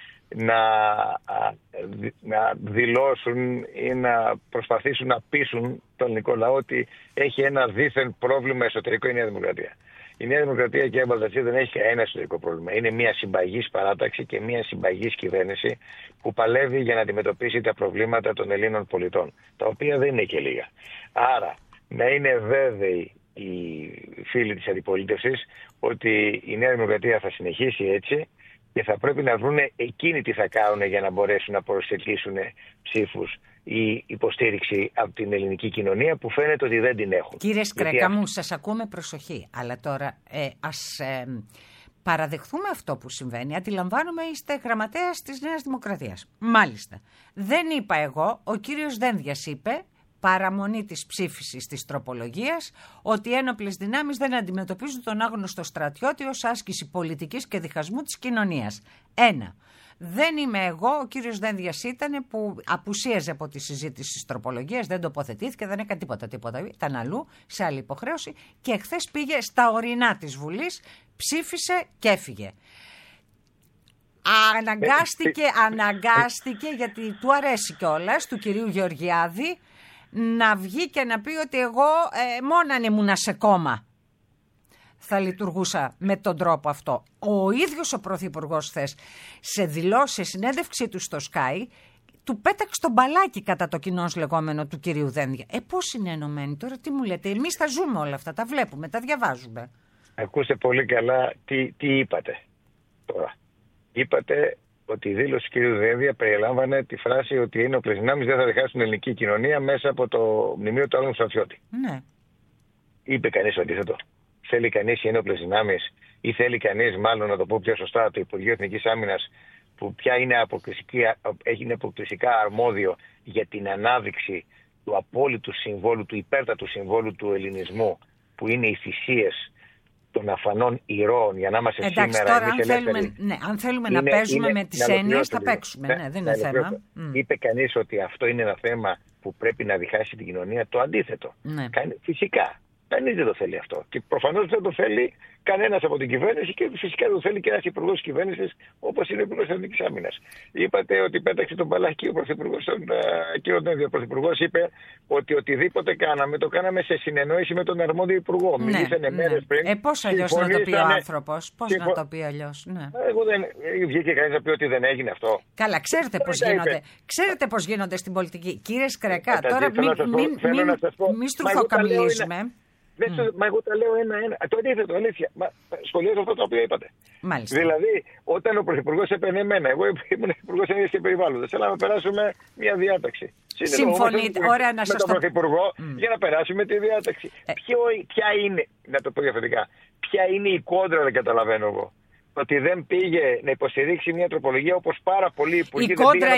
[SPEAKER 6] να δηλώσουν ή να προσπαθήσουν να πείσουν τον ελληνικό λαό ότι έχει ένα δίθεν πρόβλημα εσωτερικό η Νέα Δημοκρατία. Η Νέα Δημοκρατία και η Μπαλτατσί δεν έχει κανένα εσωτερικό πρόβλημα. Είναι μια συμπαγής παράταξη και μια συμπαγής κυβέρνηση που παλεύει για να αντιμετωπίσει τα προβλήματα των Ελλήνων πολιτών, τα οποία δεν είναι και λίγα. Άρα, να είναι βέβαιοι οι φίλοι της αντιπολίτευσης ότι η Νέα Δημοκρατία θα συνεχίσει έτσι και θα πρέπει να βρουν εκείνοι τι θα κάνουν για να μπορέσουν να προσελκύσουν ψήφους ή υποστήριξη από την ελληνική κοινωνία, που φαίνεται ότι δεν την έχουν.
[SPEAKER 3] Κύριε Σκρέκα μου, σας ακούμε, προσοχή. Αλλά τώρα ας παραδεχθούμε αυτό που συμβαίνει. Αντιλαμβάνομαι, είστε γραμματέας της Νέας Δημοκρατίας. Μάλιστα. Δεν είπα εγώ, ο κύριος Δένδιας είπε, παραμονή της ψήφισης της τροπολογίας, ότι οι ένοπλες δυνάμεις δεν αντιμετωπίζουν τον άγνωστο στρατιώτη ως άσκηση πολιτικής και διχασμού της κοινωνίας. 1. Δεν είμαι εγώ, ο κύριος Δένδιας ήταν, που απουσίαζε από τη συζήτηση της τροπολογίας, δεν τοποθετήθηκε, δεν έκανε τίποτα. Ήταν αλλού, σε άλλη υποχρέωση, και χθες πήγε στα ορεινά της Βουλής, ψήφισε και έφυγε. Αναγκάστηκε, γιατί του αρέσει κιόλας, του κυρίου Γεωργιάδη, να βγει και να πει ότι εγώ μόνο αν ήμουνα σε κόμμα θα λειτουργούσα με τον τρόπο αυτό. Ο ίδιος ο Πρωθυπουργός χθες, σε συνέντευξή του στο Sky, του πέταξε τον μπαλάκι κατά το κοινώς λεγόμενο του κυρίου Δένδια. Πώς είναι ενωμένοι τώρα, τι μου λέτε? Εμείς τα ζούμε όλα αυτά, τα βλέπουμε, τα διαβάζουμε.
[SPEAKER 6] Ακούστε πολύ καλά τι είπατε τώρα. Είπατε ότι η δήλωση του κ. Δένδια περιλάμβανε τη φράση ότι οι ένοπλες δυνάμεις δεν θα διχάσουν την ελληνική κοινωνία μέσα από το μνημείο του άγνωστου στρατιώτη.
[SPEAKER 3] Ναι. Είπε
[SPEAKER 6] κανείς το αντίθετο? Θέλει κανείς οι ένοπλες δυνάμεις, ή θέλει κανείς, μάλλον να το πω πιο σωστά, το Υπουργείο Εθνικής Άμυνας, που πια είναι αποκλειστικά αρμόδιο για την ανάδειξη του απόλυτου συμβόλου, του υπέρτατου συμβόλου του ελληνισμού, που είναι οι θυσίες των αφανών ηρώων για να είμαστε σήμερα
[SPEAKER 3] τώρα, αν θέλουμε να παίζουμε με τις έννοιες, θα παίξουμε. Ναι, δεν είναι θέμα.
[SPEAKER 6] Είπε κανείς ότι αυτό είναι ένα θέμα που πρέπει να διχάσει την κοινωνία? Το αντίθετο. Ναι. Φυσικά. Κανείς δεν το θέλει αυτό. Και προφανώς δεν το θέλει κανένας από την κυβέρνηση, και φυσικά δεν το θέλει και ένας υπουργός της κυβέρνησης, όπως είναι ο Υπουργός Εθνικής Άμυνας. Είπατε ότι πέταξε τον μπαλάκι ο Πρωθυπουργός, τον κύριο Δένδια. Ο Πρωθυπουργός είπε ότι οτιδήποτε κάναμε, το κάναμε σε συνεννόηση με τον αρμόδιο υπουργό. Μιλήσανε μέρες πριν.
[SPEAKER 3] Πώς αλλιώς να το πει ο άνθρωπος? Πώς να το πει αλλιώς? Ναι.
[SPEAKER 6] Εγώ δεν βγήκε κανείς να πει ότι δεν έγινε αυτό.
[SPEAKER 3] Καλά, ξέρετε πώς γίνονται στην πολιτική. Κύριε Σκρέκα, τώρα μην στρουφοκαμιλίζουμε.
[SPEAKER 6] Μα εγώ τα λέω ένα-ένα. Το αντίθετο, αλήθεια. Σχολιάζω αυτό το οποίο είπατε.
[SPEAKER 3] Μάλιστα.
[SPEAKER 6] Δηλαδή, όταν ο Πρωθυπουργός έπαιρνε εμένα, εγώ ήμουν Υπουργός Ενέργειας και Περιβάλλοντος, θέλαμε να περάσουμε μια διάταξη.
[SPEAKER 3] Συμφωνείτε, ωραία, να σας
[SPEAKER 6] το πω. Με τον Πρωθυπουργό για να περάσουμε τη διάταξη. Ποια είναι, να το πω διαφορετικά, ποια είναι η κόντρα, δεν καταλαβαίνω εγώ. ότι δεν πήγε να υποστηρίξει μια τροπολογία όπως πάρα πολλοί υπουργοί.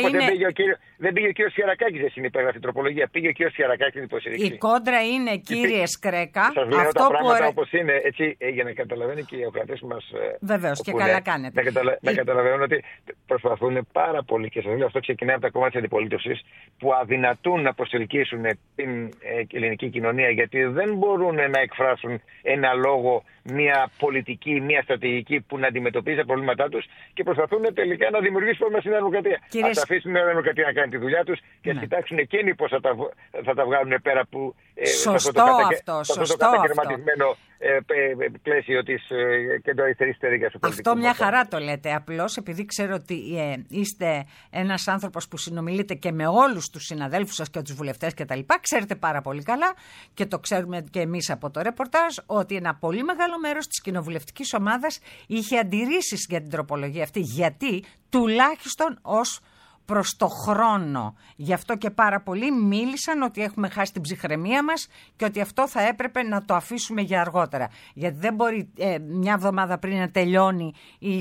[SPEAKER 6] Δεν πήγε ο κύριος Σιαρακάκης να συνυπέγραφε την τροπολογία. Πήγε ο κύριος Σιαρακάκης να υποστηρίξει.
[SPEAKER 3] Η κόντρα είναι, κύριε Σκρέκα.
[SPEAKER 6] Σας λέω τα πράγματα όπως είναι, έτσι, για να καταλαβαίνει και οι ακροατές μας.
[SPEAKER 3] Βεβαίως, και καλά κάνετε.
[SPEAKER 6] Να καταλαβαίνουν ότι προσπαθούν πάρα πολύ, και σας λέω αυτό ξεκινάει από τα κόμματα της αντιπολίτευσης, που αδυνατούν να προσελκύσουν την ελληνική κοινωνία, γιατί δεν μπορούν να εκφράσουν ένα λόγο, μια πολιτική, μια στρατηγική που να αντιμετωπίζει τα προβλήματά τους, και προσπαθούν τελικά να δημιουργήσουν πρόβλημα στην Δημοκρατία. Ας αφήσουν την Δημοκρατία να κάνει τη δουλειά τους και ας κοιτάξουν εκείνοι πώς θα τα βγάλουν πέρα που.
[SPEAKER 3] Σωστό αυτό.
[SPEAKER 6] Το κατακαιρματισμένο πλαίσιο της κεντροαριστερής στερίγας του πολιτικού.
[SPEAKER 3] Αυτό μια χαρά το λέτε. Απλώς επειδή ξέρω ότι είστε ένας άνθρωπος που συνομιλείτε και με όλους τους συναδέλφους σας και τους βουλευτές κτλ. Ξέρετε πάρα πολύ καλά, και το ξέρουμε και εμείς από το ρεπορτάζ, ότι ένα πολύ μεγάλο μέρος της κοινοβουλευτικής ομάδας είχε αντιρρήσεις για την τροπολογία αυτή. Γιατί τουλάχιστον ως προς το χρόνο. Γι' αυτό και πάρα πολλοί μίλησαν ότι έχουμε χάσει την ψυχραιμία μας και ότι αυτό θα έπρεπε να το αφήσουμε για αργότερα. Γιατί δεν μπορεί μια εβδομάδα πριν να τελειώνει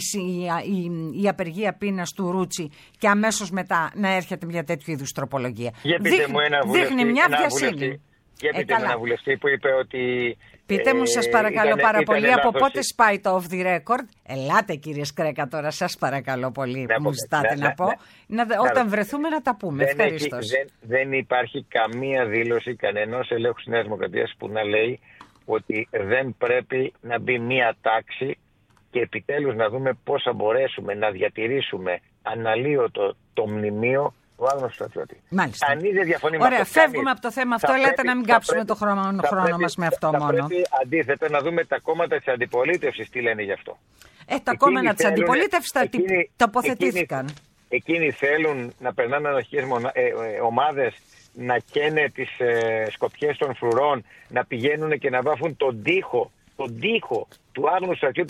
[SPEAKER 3] η απεργία πείνας του Ρούτσι και αμέσως μετά να έρχεται μια τέτοιου είδους τροπολογία. Δείχνει μια βιασύνη.
[SPEAKER 6] Και πείτε με ένα βουλευτή που είπε ότι.
[SPEAKER 3] Πείτε μου, σας παρακαλώ πάρα πολύ, από πότε σπάει το off the record? Ελάτε, κύριε Σκρέκα, τώρα σας παρακαλώ πολύ που μου ζητάτε να πω. Όταν βρεθούμε να τα πούμε. Ευχαριστώς.
[SPEAKER 6] Δεν υπάρχει καμία δήλωση κανενός ελέγχου της Νέας Δημοκρατίας που να λέει ότι δεν πρέπει να μπει μία τάξη και επιτέλους να δούμε πώς θα μπορέσουμε να διατηρήσουμε αναλύωτο το μνημείο του άγνωστου στρατιώτη.
[SPEAKER 3] Μάλιστα.
[SPEAKER 6] Αν δεν διαφωνεί.
[SPEAKER 3] Ωραία, φεύγουμε από το θέμα αυτό. Ελάτε να μην κάψουμε το χρόνο μας με αυτό μόνο.
[SPEAKER 6] Πρέπει αντίθετα να δούμε τα κόμματα της αντιπολίτευσης τι λένε γι' αυτό.
[SPEAKER 3] Τα κόμματα της αντιπολίτευσης τοποθετήθηκαν.
[SPEAKER 6] Εκείνοι θέλουν να περνάνε αναρχικές ομάδες, να καίνε τις σκοπιές των φρουρών, να πηγαίνουν και να βάφουν τον τοίχο του άγνωστου στρατιώτη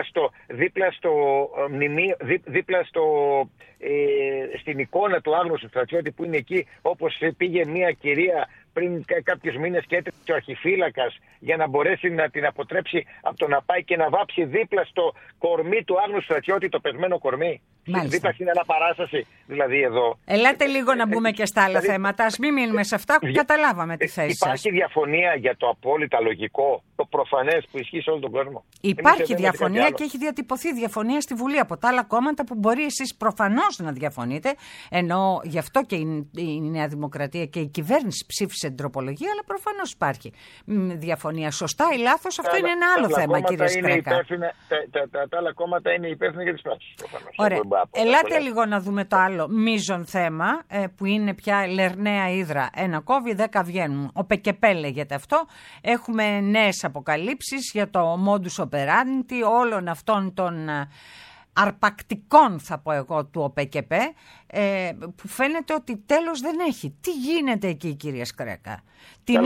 [SPEAKER 6] δίπλα στην εικόνα του άγνωστου στρατιώτη που είναι εκεί, όπως πήγε μια κυρία πριν κάποιους μήνες και έτρεξε ο αρχιφύλακας για να μπορέσει να την αποτρέψει από το να πάει και να βάψει δίπλα στο κορμί του άγνωστου στρατιώτη, το πεσμένο κορμί. Δίπλα στην αναπαράσταση, δηλαδή εδώ.
[SPEAKER 3] Ελάτε λίγο να μπούμε και στα άλλα θέματα. Ας μην μείνουμε σε αυτά, καταλάβαμε τη θέση σας.
[SPEAKER 6] Υπάρχει διαφωνία για το απόλυτα λογικό, το προφανές που ισχύει σε όλο τον κόσμο?
[SPEAKER 3] Υπάρχει διαφωνία και έχει διατυπωθεί διαφωνία στη Βουλή από τα άλλα κόμματα που μπορεί εσείς προφανώς να διαφωνείτε, ενώ γι' αυτό και η Νέα Δημοκρατία και η κυβέρνηση ψήφισε την τροπολογία, αλλά προφανώς υπάρχει διαφωνία. Σωστά ή λάθος, αυτό είναι ένα άλλο θέμα, κύριε Σκρέκα.
[SPEAKER 6] Τα άλλα κόμματα είναι υπεύθυνα για τις πράξεις.
[SPEAKER 3] Ωραία. Ελάτε λίγο να δούμε το άλλο μείζον θέμα, που είναι πια λερναία ύδρα. Ένα κόβει, 10 βγαίνουν. Ο ΠΚΠ λέγεται αυτό. Έχουμε νέες αποκαλύψεις για το modus operandi όλων αυτών των αρπακτικών, θα πω εγώ, του ΟΠΚΠ, που φαίνεται ότι τέλος δεν έχει. Τι γίνεται εκεί, κύριε Σκρέκα? Την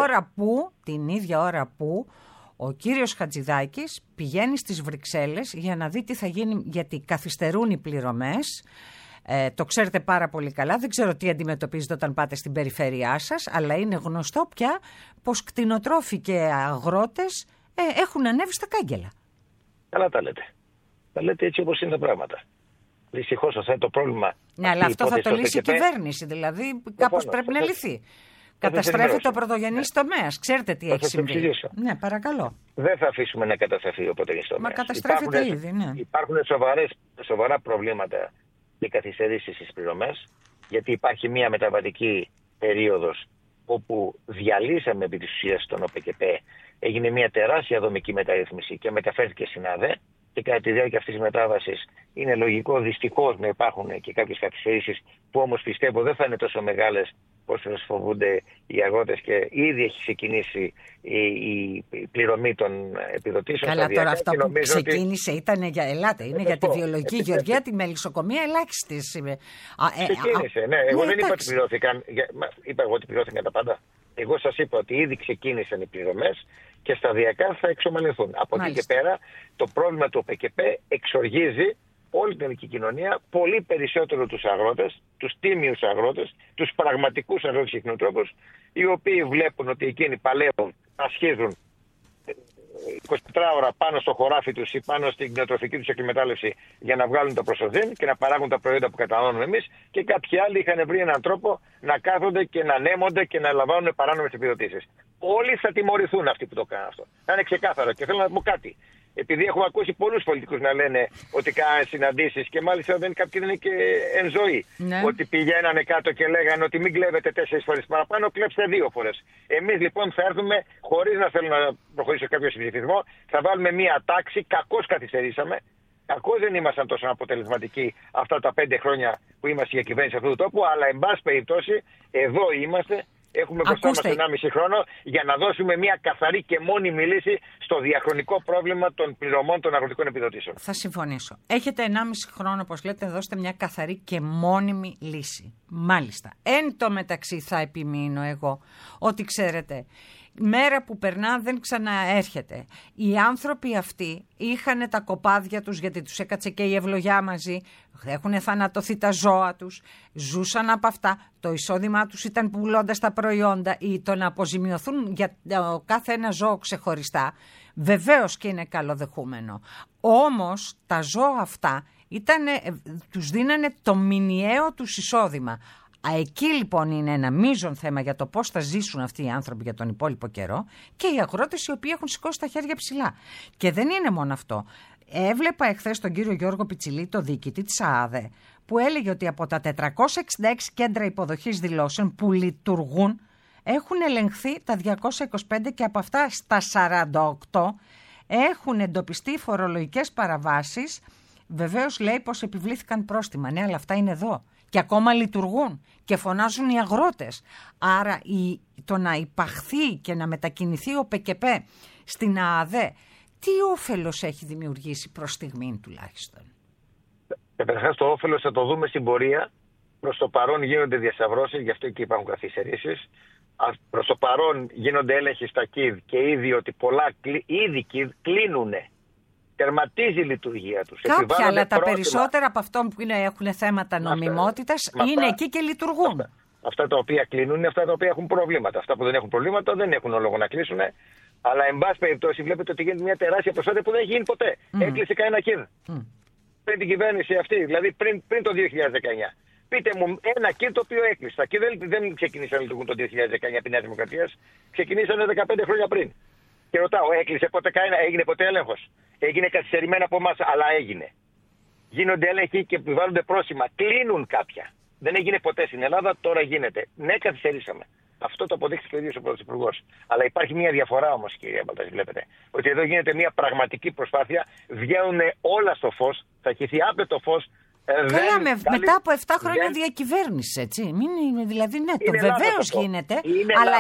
[SPEAKER 3] ίδια ώρα που ο κύριος Χατζηδάκης πηγαίνει στις Βρυξέλλες για να δει τι θα γίνει, γιατί καθυστερούν οι πληρωμές. Το ξέρετε πάρα πολύ καλά, δεν ξέρω τι αντιμετωπίζετε όταν πάτε στην περιφέρειά σας, αλλά είναι γνωστό πια πως κτηνοτρόφοι και αγρότες έχουν ανέβει στα κάγκελα.
[SPEAKER 6] Καλά τα λέτε. Τα λέτε έτσι όπως είναι τα πράγματα. Δυστυχώς αυτό είναι το πρόβλημα.
[SPEAKER 3] Ναι, αλλά αυτό θα το λύσει η κυβέρνηση, δηλαδή κάπως πρέπει να λυθεί. Καταστρέφεται ο πρωτογενής τομέας. Ξέρετε τι έχει συμβεί? Ναι, παρακαλώ.
[SPEAKER 6] Δεν θα αφήσουμε να καταστραφεί ο πρωτογενής τομέας.
[SPEAKER 3] Μα καταστρέφεται ήδη, ναι.
[SPEAKER 6] Υπάρχουν σοβαρά προβλήματα και καθυστερήσεις στις πληρωμές, γιατί υπάρχει μια μεταβατική περίοδος όπου διαλύσαμε επί της ουσίας τον ΟΠΚΠ, έγινε μια τεράστια δομική μεταρρύθμιση και μεταφέρθηκε στην ΑΔΕ, και κατά τη διάρκεια αυτής της μετάβασης είναι λογικό δυστυχώς να υπάρχουν και κάποιες καθυστερήσεις, που όμως πιστεύω δεν θα είναι τόσο μεγάλες όσο φοβούνται οι αγρότες, και ήδη έχει ξεκινήσει η πληρωμή των επιδοτήσεων.
[SPEAKER 3] Καλά, τώρα αυτό που ξεκίνησε ήταν για για τη βιολογική γεωργία, τη μελισσοκομεία ελάχιστη.
[SPEAKER 6] Ξεκίνησε, ναι. Εγώ δεν είπα ότι πληρώθηκαν. Είπα εγώ ότι πληρώθηκαν τα πάντα. Εγώ σας είπα ότι ήδη ξεκίνησαν οι πληρωμές και σταδιακά θα εξομαλυνθούν. Από εκεί και πέρα το πρόβλημα του ΟΠΚΠ εξοργίζει όλη την ελληνική κοινωνία, πολύ περισσότερο τους αγρότες, τους τίμιους αγρότες, τους πραγματικούς αγρότες και κτηνοτρόφους, οι οποίοι βλέπουν ότι εκείνοι παλεύουν, ασχίζουν 24 ώρα πάνω στο χωράφι τους ή πάνω στην κτηνοτροφική τους εκμετάλλευση για να βγάλουν το προσοδήν και να παράγουν τα προϊόντα που καταναλώνουμε εμείς, και κάποιοι άλλοι είχαν βρει έναν τρόπο να κάθονται και να ανέμονται και να λαμβάνουν παράνομες επιδοτήσεις. Όλοι θα τιμωρηθούν αυτοί που το κάνουν αυτό. Να είναι ξεκάθαρο. Και θέλω να πω κάτι. Επειδή έχουμε ακούσει πολλούς πολιτικούς να λένε ότι κάνανε συναντήσεις, και μάλιστα κάποιοι δεν είναι και εν ζωή. Ναι. Ότι πηγαίνανε κάτω και λέγανε ότι μην κλέβετε 4 φορές παραπάνω, κλέψτε 2 φορές. Εμείς λοιπόν θα έρθουμε, χωρίς να θέλω να προχωρήσω κάποιο συμψηφισμό, θα βάλουμε μία τάξη. Κακώς καθυστερήσαμε. Κακώς δεν ήμασταν τόσο αποτελεσματικοί αυτά τα 5 χρόνια που είμαστε για κυβέρνηση αυτού του τόπου. Αλλά εν πάση περιπτώσει, εδώ είμαστε. Έχουμε μπροστά μας 1,5 χρόνο για να δώσουμε μια καθαρή και μόνιμη λύση στο διαχρονικό πρόβλημα των πληρωμών των αγροτικών επιδοτήσεων.
[SPEAKER 3] Θα συμφωνήσω. Έχετε 1,5 χρόνο, όπως λέτε, να δώσετε μια καθαρή και μόνιμη λύση. Μάλιστα. Εν τω μεταξύ θα επιμείνω εγώ ότι, ξέρετε, μέρα που περνά δεν ξαναέρχεται. Οι άνθρωποι αυτοί είχαν τα κοπάδια τους, γιατί τους έκατσε και η ευλογιά μαζί, έχουν θανατωθεί τα ζώα τους, ζούσαν από αυτά, το εισόδημά τους ήταν πουλώντας τα προϊόντα, ή το να αποζημιωθούν για κάθε ένα ζώο ξεχωριστά, βεβαίως και είναι καλοδεχούμενο. Όμως τα ζώα αυτά τους δίνανε το μηνιαίο τους εισόδημα. Εκεί λοιπόν είναι ένα μείζον θέμα για το πώς θα ζήσουν αυτοί οι άνθρωποι για τον υπόλοιπο καιρό, και οι αγρότες οι οποίοι έχουν σηκώσει τα χέρια ψηλά. Και δεν είναι μόνο αυτό. Έβλεπα εχθές τον κύριο Γιώργο Πιτσιλή, το διοικητή της ΑΑΔΕ, που έλεγε ότι από τα 466 κέντρα υποδοχής δηλώσεων που λειτουργούν, έχουν ελεγχθεί τα 225, και από αυτά στα 48 έχουν εντοπιστεί φορολογικές παραβάσεις. Βεβαίως λέει πως επιβλήθηκαν πρόστιμα. Ναι, αλλά αυτά είναι εδώ. Και ακόμα λειτουργούν και φωνάζουν οι αγρότες. Άρα το να υπαχθεί και να μετακινηθεί ο ΠΚΠ στην ΑΑΔΕ, τι όφελος έχει δημιουργήσει προς στιγμήν τουλάχιστον?
[SPEAKER 6] Καταρχάς το όφελος θα το δούμε στην πορεία. Προς το παρόν γίνονται διασταυρώσεις, γι' αυτό και υπάρχουν καθυστερήσεις. Προς το παρόν γίνονται έλεγχοι στα ΚΙΔ και ήδη ότι πολλά ήδη κλείνουνε. Τερματίζει η λειτουργία τους.
[SPEAKER 3] Κάποια, αλλά τα περισσότερα από αυτών που έχουν θέματα νομιμότητας είναι εκεί και λειτουργούν.
[SPEAKER 6] Αυτά τα οποία κλείνουν είναι αυτά τα οποία έχουν προβλήματα. Αυτά που δεν έχουν προβλήματα δεν έχουν λόγο να κλείσουν. Αλλά εν πάση περιπτώσει βλέπετε ότι γίνεται μια τεράστια προσπάθεια που δεν έχει γίνει ποτέ. Έκλεισε κανένα ΚΙΔ. Πριν την κυβέρνηση αυτή, δηλαδή πριν το 2019. Πείτε μου ένα ΚΙΔ το οποίο έκλεισε. Τα ΚΙΔ δεν ξεκινήσαν να λειτουργούν το 2019 επί Νέας Δημοκρατίας. Ξεκινήσανε 15 χρόνια πριν. Και ρωτάω, έκλεισε ποτέ κανένα, έγινε ποτέ έλεγχος? Έγινε καθυστερημένα από εμάς, αλλά έγινε. Γίνονται έλεγχοι και επιβάλλονται πρόσημα. Κλείνουν κάποια. Δεν έγινε ποτέ στην Ελλάδα, τώρα γίνεται. Ναι, καθυστερήσαμε. Αυτό το αποδείχθηκε ο ίδιος ο Πρωθυπουργός. Αλλά υπάρχει μια διαφορά όμως, κυρία Μπαλτάζη, βλέπετε. Ότι εδώ γίνεται μια πραγματική προσπάθεια. Βγαίνουν όλα στο φως. Θα χυθεί άπλετο φως.
[SPEAKER 3] Καλά, μετά από 7 χρόνια διακυβέρνηση, έτσι. Δηλαδή, ναι, το βεβαίως γίνεται, αλλά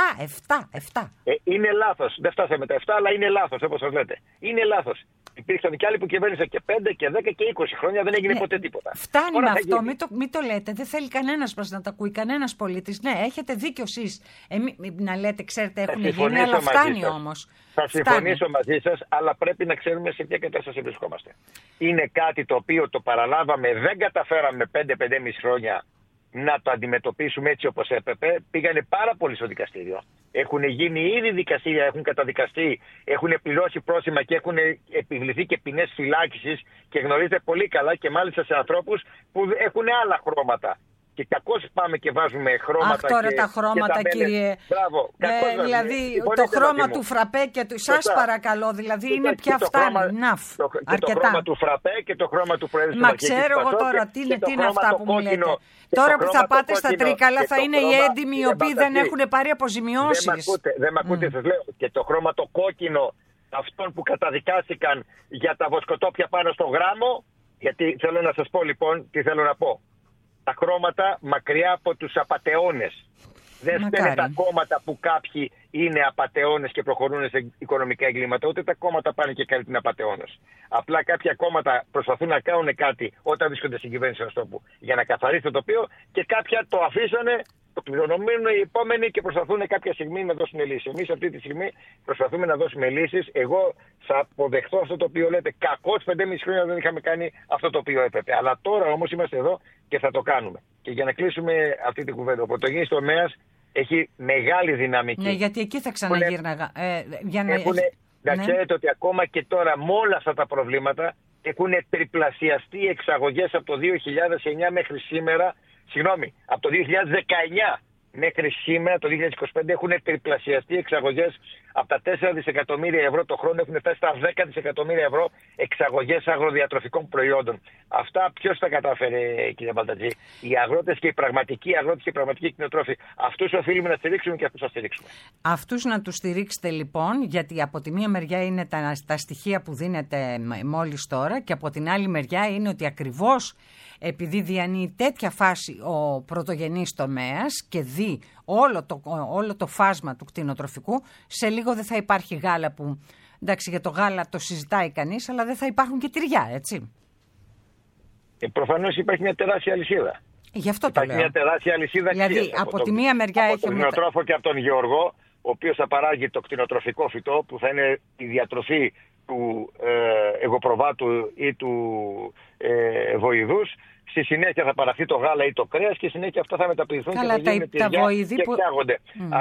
[SPEAKER 3] 7.
[SPEAKER 6] Είναι λάθος. Δεν φτάσαμε τα 7, αλλά είναι λάθος, όπως σας λέτε. Είναι λάθος. Υπήρξαν και άλλοι που κυβέρνησαν και 5 και 10 και 20 χρόνια, δεν έγινε ποτέ τίποτα.
[SPEAKER 3] Φτάνει με αυτό, μην το λέτε. Δεν θέλει κανένας μας να τα ακούει, κανένας πολίτης. Ναι, έχετε δίκιο εσείς να λέτε, ξέρετε, έχουν γίνει, αλλά φτάνει όμως.
[SPEAKER 6] Θα συμφωνήσω μαζί σας, αλλά πρέπει να ξέρουμε σε ποια κατάσταση βρισκόμαστε. Είναι κάτι το οποίο το παραλάβαμε, δεν καταφέραμε 5-5,5 χρόνια να το αντιμετωπίσουμε έτσι όπως έπρεπε. Πήγανε πάρα πολύ στο δικαστήριο. Έχουν γίνει ήδη δικαστήρια, έχουν καταδικαστεί, έχουν πληρώσει πρόστιμα και έχουν επιβληθεί και ποινές φυλάκισης, και γνωρίζετε πολύ καλά, και μάλιστα σε ανθρώπους που έχουν άλλα χρώματα. Και κακώς πάμε και βάζουμε χρώματα.
[SPEAKER 3] Αχ, τώρα τα χρώματα, κύριε.
[SPEAKER 6] Μπράβο.
[SPEAKER 3] Δηλαδή το χρώμα του φραπέ και του. Σας παρακαλώ, δηλαδή είναι πια φτάνει.
[SPEAKER 6] Το χρώμα του φραπέ και το χρώμα του Προέδρου.
[SPEAKER 3] Μα ξέρω εγώ τώρα τι είναι αυτά που μου λέτε. Τώρα που θα πάτε στα Τρίκαλα θα είναι οι έντιμοι οι οποίοι δεν έχουν πάρει αποζημιώσεις.
[SPEAKER 6] Δεν με ακούτε, σας λέω. Και το χρώμα το κόκκινο αυτών που καταδικάστηκαν για τα βοσκοτόπια πάνω στο γράμμο. Γιατί θέλω να σας πω λοιπόν τι θέλω να πω. Τα χρώματα μακριά από τους απατεώνες. Δεν φταίνε τα κόμματα που κάποιοι είναι απατεώνες και προχωρούν σε οικονομικά εγκλήματα, ούτε τα κόμματα πάνε και καλύπτουν απατεώνες. Απλά κάποια κόμματα προσπαθούν να κάνουν κάτι όταν βρίσκονται στην κυβέρνηση ενός τόπου για να καθαρίσει το τοπίο, και κάποια το αφήσανε, το κληρονομούν οι επόμενοι και προσπαθούν κάποια στιγμή να δώσουν λύσεις. Εμείς αυτή τη στιγμή προσπαθούμε να δώσουμε λύσεις. Εγώ θα αποδεχτώ αυτό το οποίο λέτε. Κακώς 5,5 χρόνια δεν είχαμε κάνει αυτό το οποίο έπρεπε. Αλλά τώρα όμως είμαστε εδώ και θα το κάνουμε. Και για να κλείσουμε αυτή την κουβέντα, ο πρωτογενής τομέας έχει μεγάλη δυναμική.
[SPEAKER 3] Ναι, γιατί εκεί θα ξαναγύρναγα.
[SPEAKER 6] Να ξέρετε ότι ακόμα και τώρα με όλα αυτά τα προβλήματα έχουν τριπλασιαστεί οι εξαγωγές από το 2009 μέχρι σήμερα, από το 2019 μέχρι σήμερα, το 2025, έχουν τριπλασιαστεί εξαγωγές από τα 4 δισεκατομμύρια ευρώ το χρόνο, έχουν φτάσει στα 10 δισεκατομμύρια ευρώ εξαγωγές αγροδιατροφικών προϊόντων. Αυτά ποιος τα κατάφερε, κύριε Μπαλτατζή? Οι αγρότες και οι πραγματικοί αγρότες και οι πραγματικοί κτηνοτρόφοι. Αυτούς οφείλουμε να στηρίξουμε και αυτούς θα στηρίξουμε. Αυτούς
[SPEAKER 3] να τους στηρίξετε λοιπόν, γιατί από τη μία μεριά είναι τα στοιχεία που δίνετε μόλις τώρα, και από την άλλη μεριά είναι ότι ακριβώς επειδή διανύει τέτοια φάση ο πρωτογενής τομέας και δει όλο το φάσμα του κτηνοτροφικού, σε λίγο δεν θα υπάρχει γάλα που, εντάξει, για το γάλα το συζητάει κανείς, αλλά δεν θα υπάρχουν και τυριά, έτσι.
[SPEAKER 6] Προφανώς υπάρχει μια τεράστια αλυσίδα.
[SPEAKER 3] Γι' αυτό το λέω.
[SPEAKER 6] Μια τεράστια αλυσίδα
[SPEAKER 3] δηλαδή, από τη μία μεριά
[SPEAKER 6] από
[SPEAKER 3] έχει
[SPEAKER 6] τον κτηνοτρόφο και από τον γεωργό, ο οποίος θα παράγει το κτηνοτροφικό φυτό που θα είναι η διατροφή του εγωπροβάτου ή του βοηδούς. Στη συνέχεια θα παραχθεί το γάλα ή το κρέας και συνέχεια αυτά θα μεταποιηθούν και θα γίνουν τυριά και εξάγονται.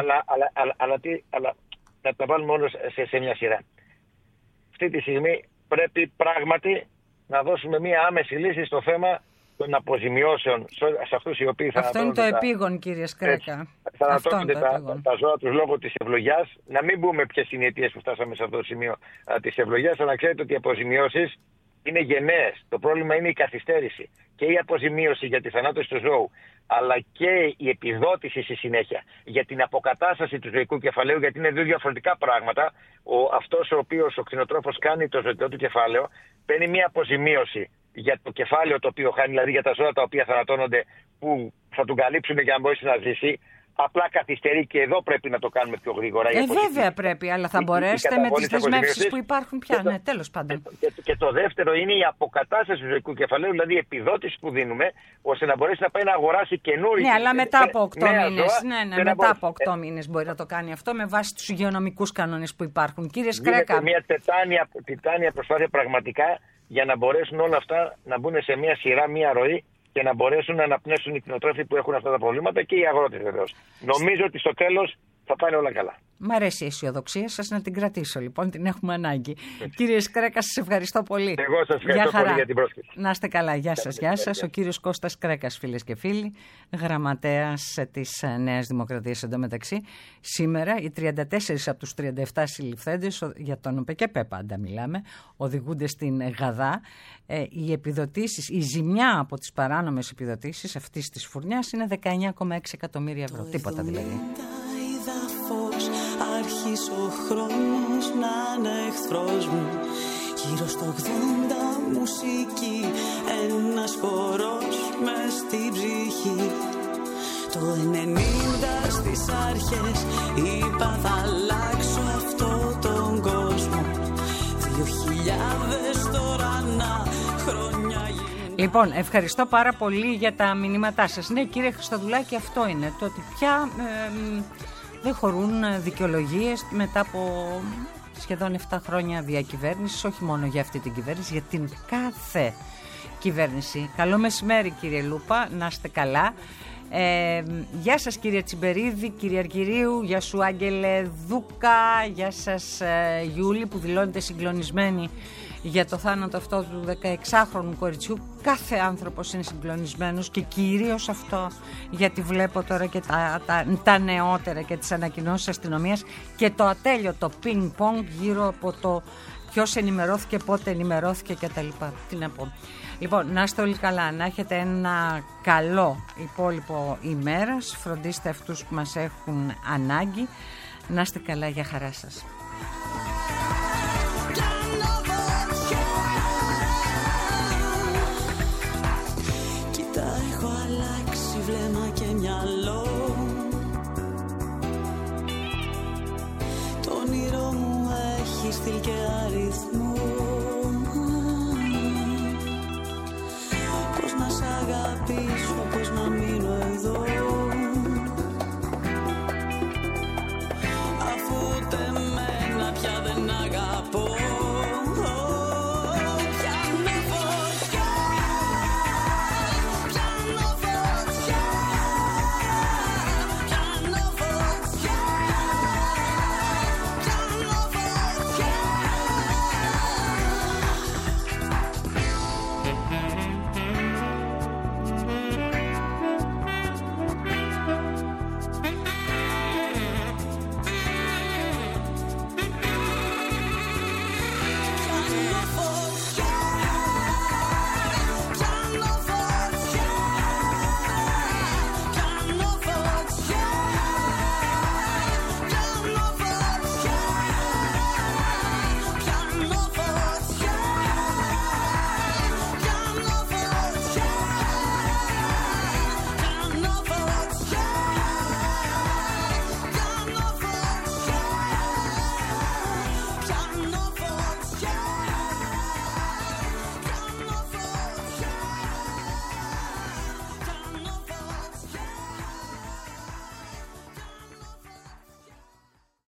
[SPEAKER 6] Αλλά να τα βάλουμε όλους σε μια σειρά. Αυτή τη στιγμή πρέπει πράγματι να δώσουμε μια άμεση λύση στο θέμα των αποζημιώσεων σε αυτούς οι οποίοι
[SPEAKER 3] αυτό είναι το επίγον, κύριε Σκρέκα.
[SPEAKER 6] Θανατώνονται τα ζώα τους λόγω της ευλογιάς. Να μην πούμε ποιες είναι οι αιτίες που φτάσαμε σε αυτό το σημείο της ευλογιάς, αλλά να ξέρετε ότι οι αποζημιώσεις είναι γενναίες. Το πρόβλημα είναι η καθυστέρηση. Και η αποζημίωση για τη θανάτωση του ζώου, αλλά και η επιδότηση στη συνέχεια για την αποκατάσταση του ζωικού κεφαλαίου, γιατί είναι δύο διαφορετικά πράγματα. Αυτός ο οποίος ο κτηνοτρόφος κάνει το ζωικό του κεφάλαιο, παίρνει μια αποζημίωση για το κεφάλαιο το οποίο χάνει, δηλαδή για τα ζώα τα οποία θανατώνονται, που θα του καλύψουν για να μπορέσει να ζήσει. Απλά καθυστερεί και εδώ πρέπει να το κάνουμε πιο γρήγορα.
[SPEAKER 3] Βέβαια πρέπει, αλλά θα μπορέσετε με τις δεσμεύσεις που υπάρχουν πια. Ναι, τέλος πάντων.
[SPEAKER 6] Και το δεύτερο είναι η αποκατάσταση του ζωικού κεφαλαίου, δηλαδή η επιδότηση που δίνουμε, ώστε να μπορέσει να πάει να αγοράσει καινούργια.
[SPEAKER 3] Ναι, αλλά μετά από 8 μήνες. Ναι, μετά από 8 μήνες μπορεί να το κάνει αυτό με βάση τους υγειονομικούς κανόνες που υπάρχουν. Κύριε Σκρέκα.
[SPEAKER 6] Είναι μια τιτάνια προσπάθεια πραγματικά για να μπορέσουν όλα αυτά να μπουν σε μια σειρά, μια ροή, και να μπορέσουν να αναπνεύσουν οι κτηνοτρόφοι που έχουν αυτά τα προβλήματα και οι αγρότες βεβαίως. Νομίζω ότι στο τέλος θα πάνε όλα καλά.
[SPEAKER 3] Μ' αρέσει η αισιοδοξία σας, να την κρατήσω λοιπόν, την έχουμε ανάγκη. Κύριε Σκρέκα, σας ευχαριστώ πολύ.
[SPEAKER 6] Εγώ σας ευχαριστώ πολύ για την πρόσκληση.
[SPEAKER 3] Να είστε καλά, γεια σας, γεια σας. Ο κύριος Κώστας Κρέκας, φίλες και φίλοι, γραμματέας της Νέας Δημοκρατίας. Εντωμεταξύ, σήμερα οι 34 από τους 37 συλληφθέντες, για τον ΟΠΕΚΕΠΕ πάντα μιλάμε, οδηγούνται στην Γαδά. Οι επιδοτήσεις, η ζημιά από τις παράνομες επιδοτήσεις αυτής της φουρνιάς είναι 19,6 εκατομμύρια ευρώ. Τίποτα δηλαδή.
[SPEAKER 7] Άρχισε ο χρόνος να είναι εχθρός μου. Γύρω στο 80 μουσική, ένας χορός μες στην ψυχή. Το 90 στις αρχές είπα θα αλλάξω αυτό τον κόσμο. 2000 τώρα να χρόνια γίνουν.
[SPEAKER 3] Λοιπόν, ευχαριστώ πάρα πολύ για τα μηνύματά σας. Ναι, κύριε Χριστοδουλάκη, αυτό είναι το ότι πια δεν χωρούν δικαιολογίες μετά από σχεδόν 7 χρόνια διακυβέρνησης, όχι μόνο για αυτή την κυβέρνηση, για την κάθε κυβέρνηση. Καλό μεσημέρι, κύριε Λούπα, να είστε καλά. Γεια σας, κύριε Τσιμπερίδη, κύριε Αργυρίου, γεια σου Άγγελε Δούκα, γεια σας Γιούλη που δηλώνετε συγκλονισμένη για το θάνατο αυτό του 16χρονου κοριτσιού. Κάθε άνθρωπος είναι συγκλονισμένος και κυρίως αυτό, γιατί βλέπω τώρα και τα νεότερα και τις ανακοινώσεις της αστυνομίας και το ατέλειωτο πινκ-πονγκ γύρω από το ποιος ενημερώθηκε, πότε ενημερώθηκε κτλ. Τι να πω. Λοιπόν, να είστε όλοι καλά, να έχετε ένα καλό υπόλοιπο ημέρας, φροντίστε αυτούς που μας έχουν ανάγκη, να είστε καλά, για χαρά σας.
[SPEAKER 7] Βλέμμα και μυαλό, το όνειρό μου έχει στυλ και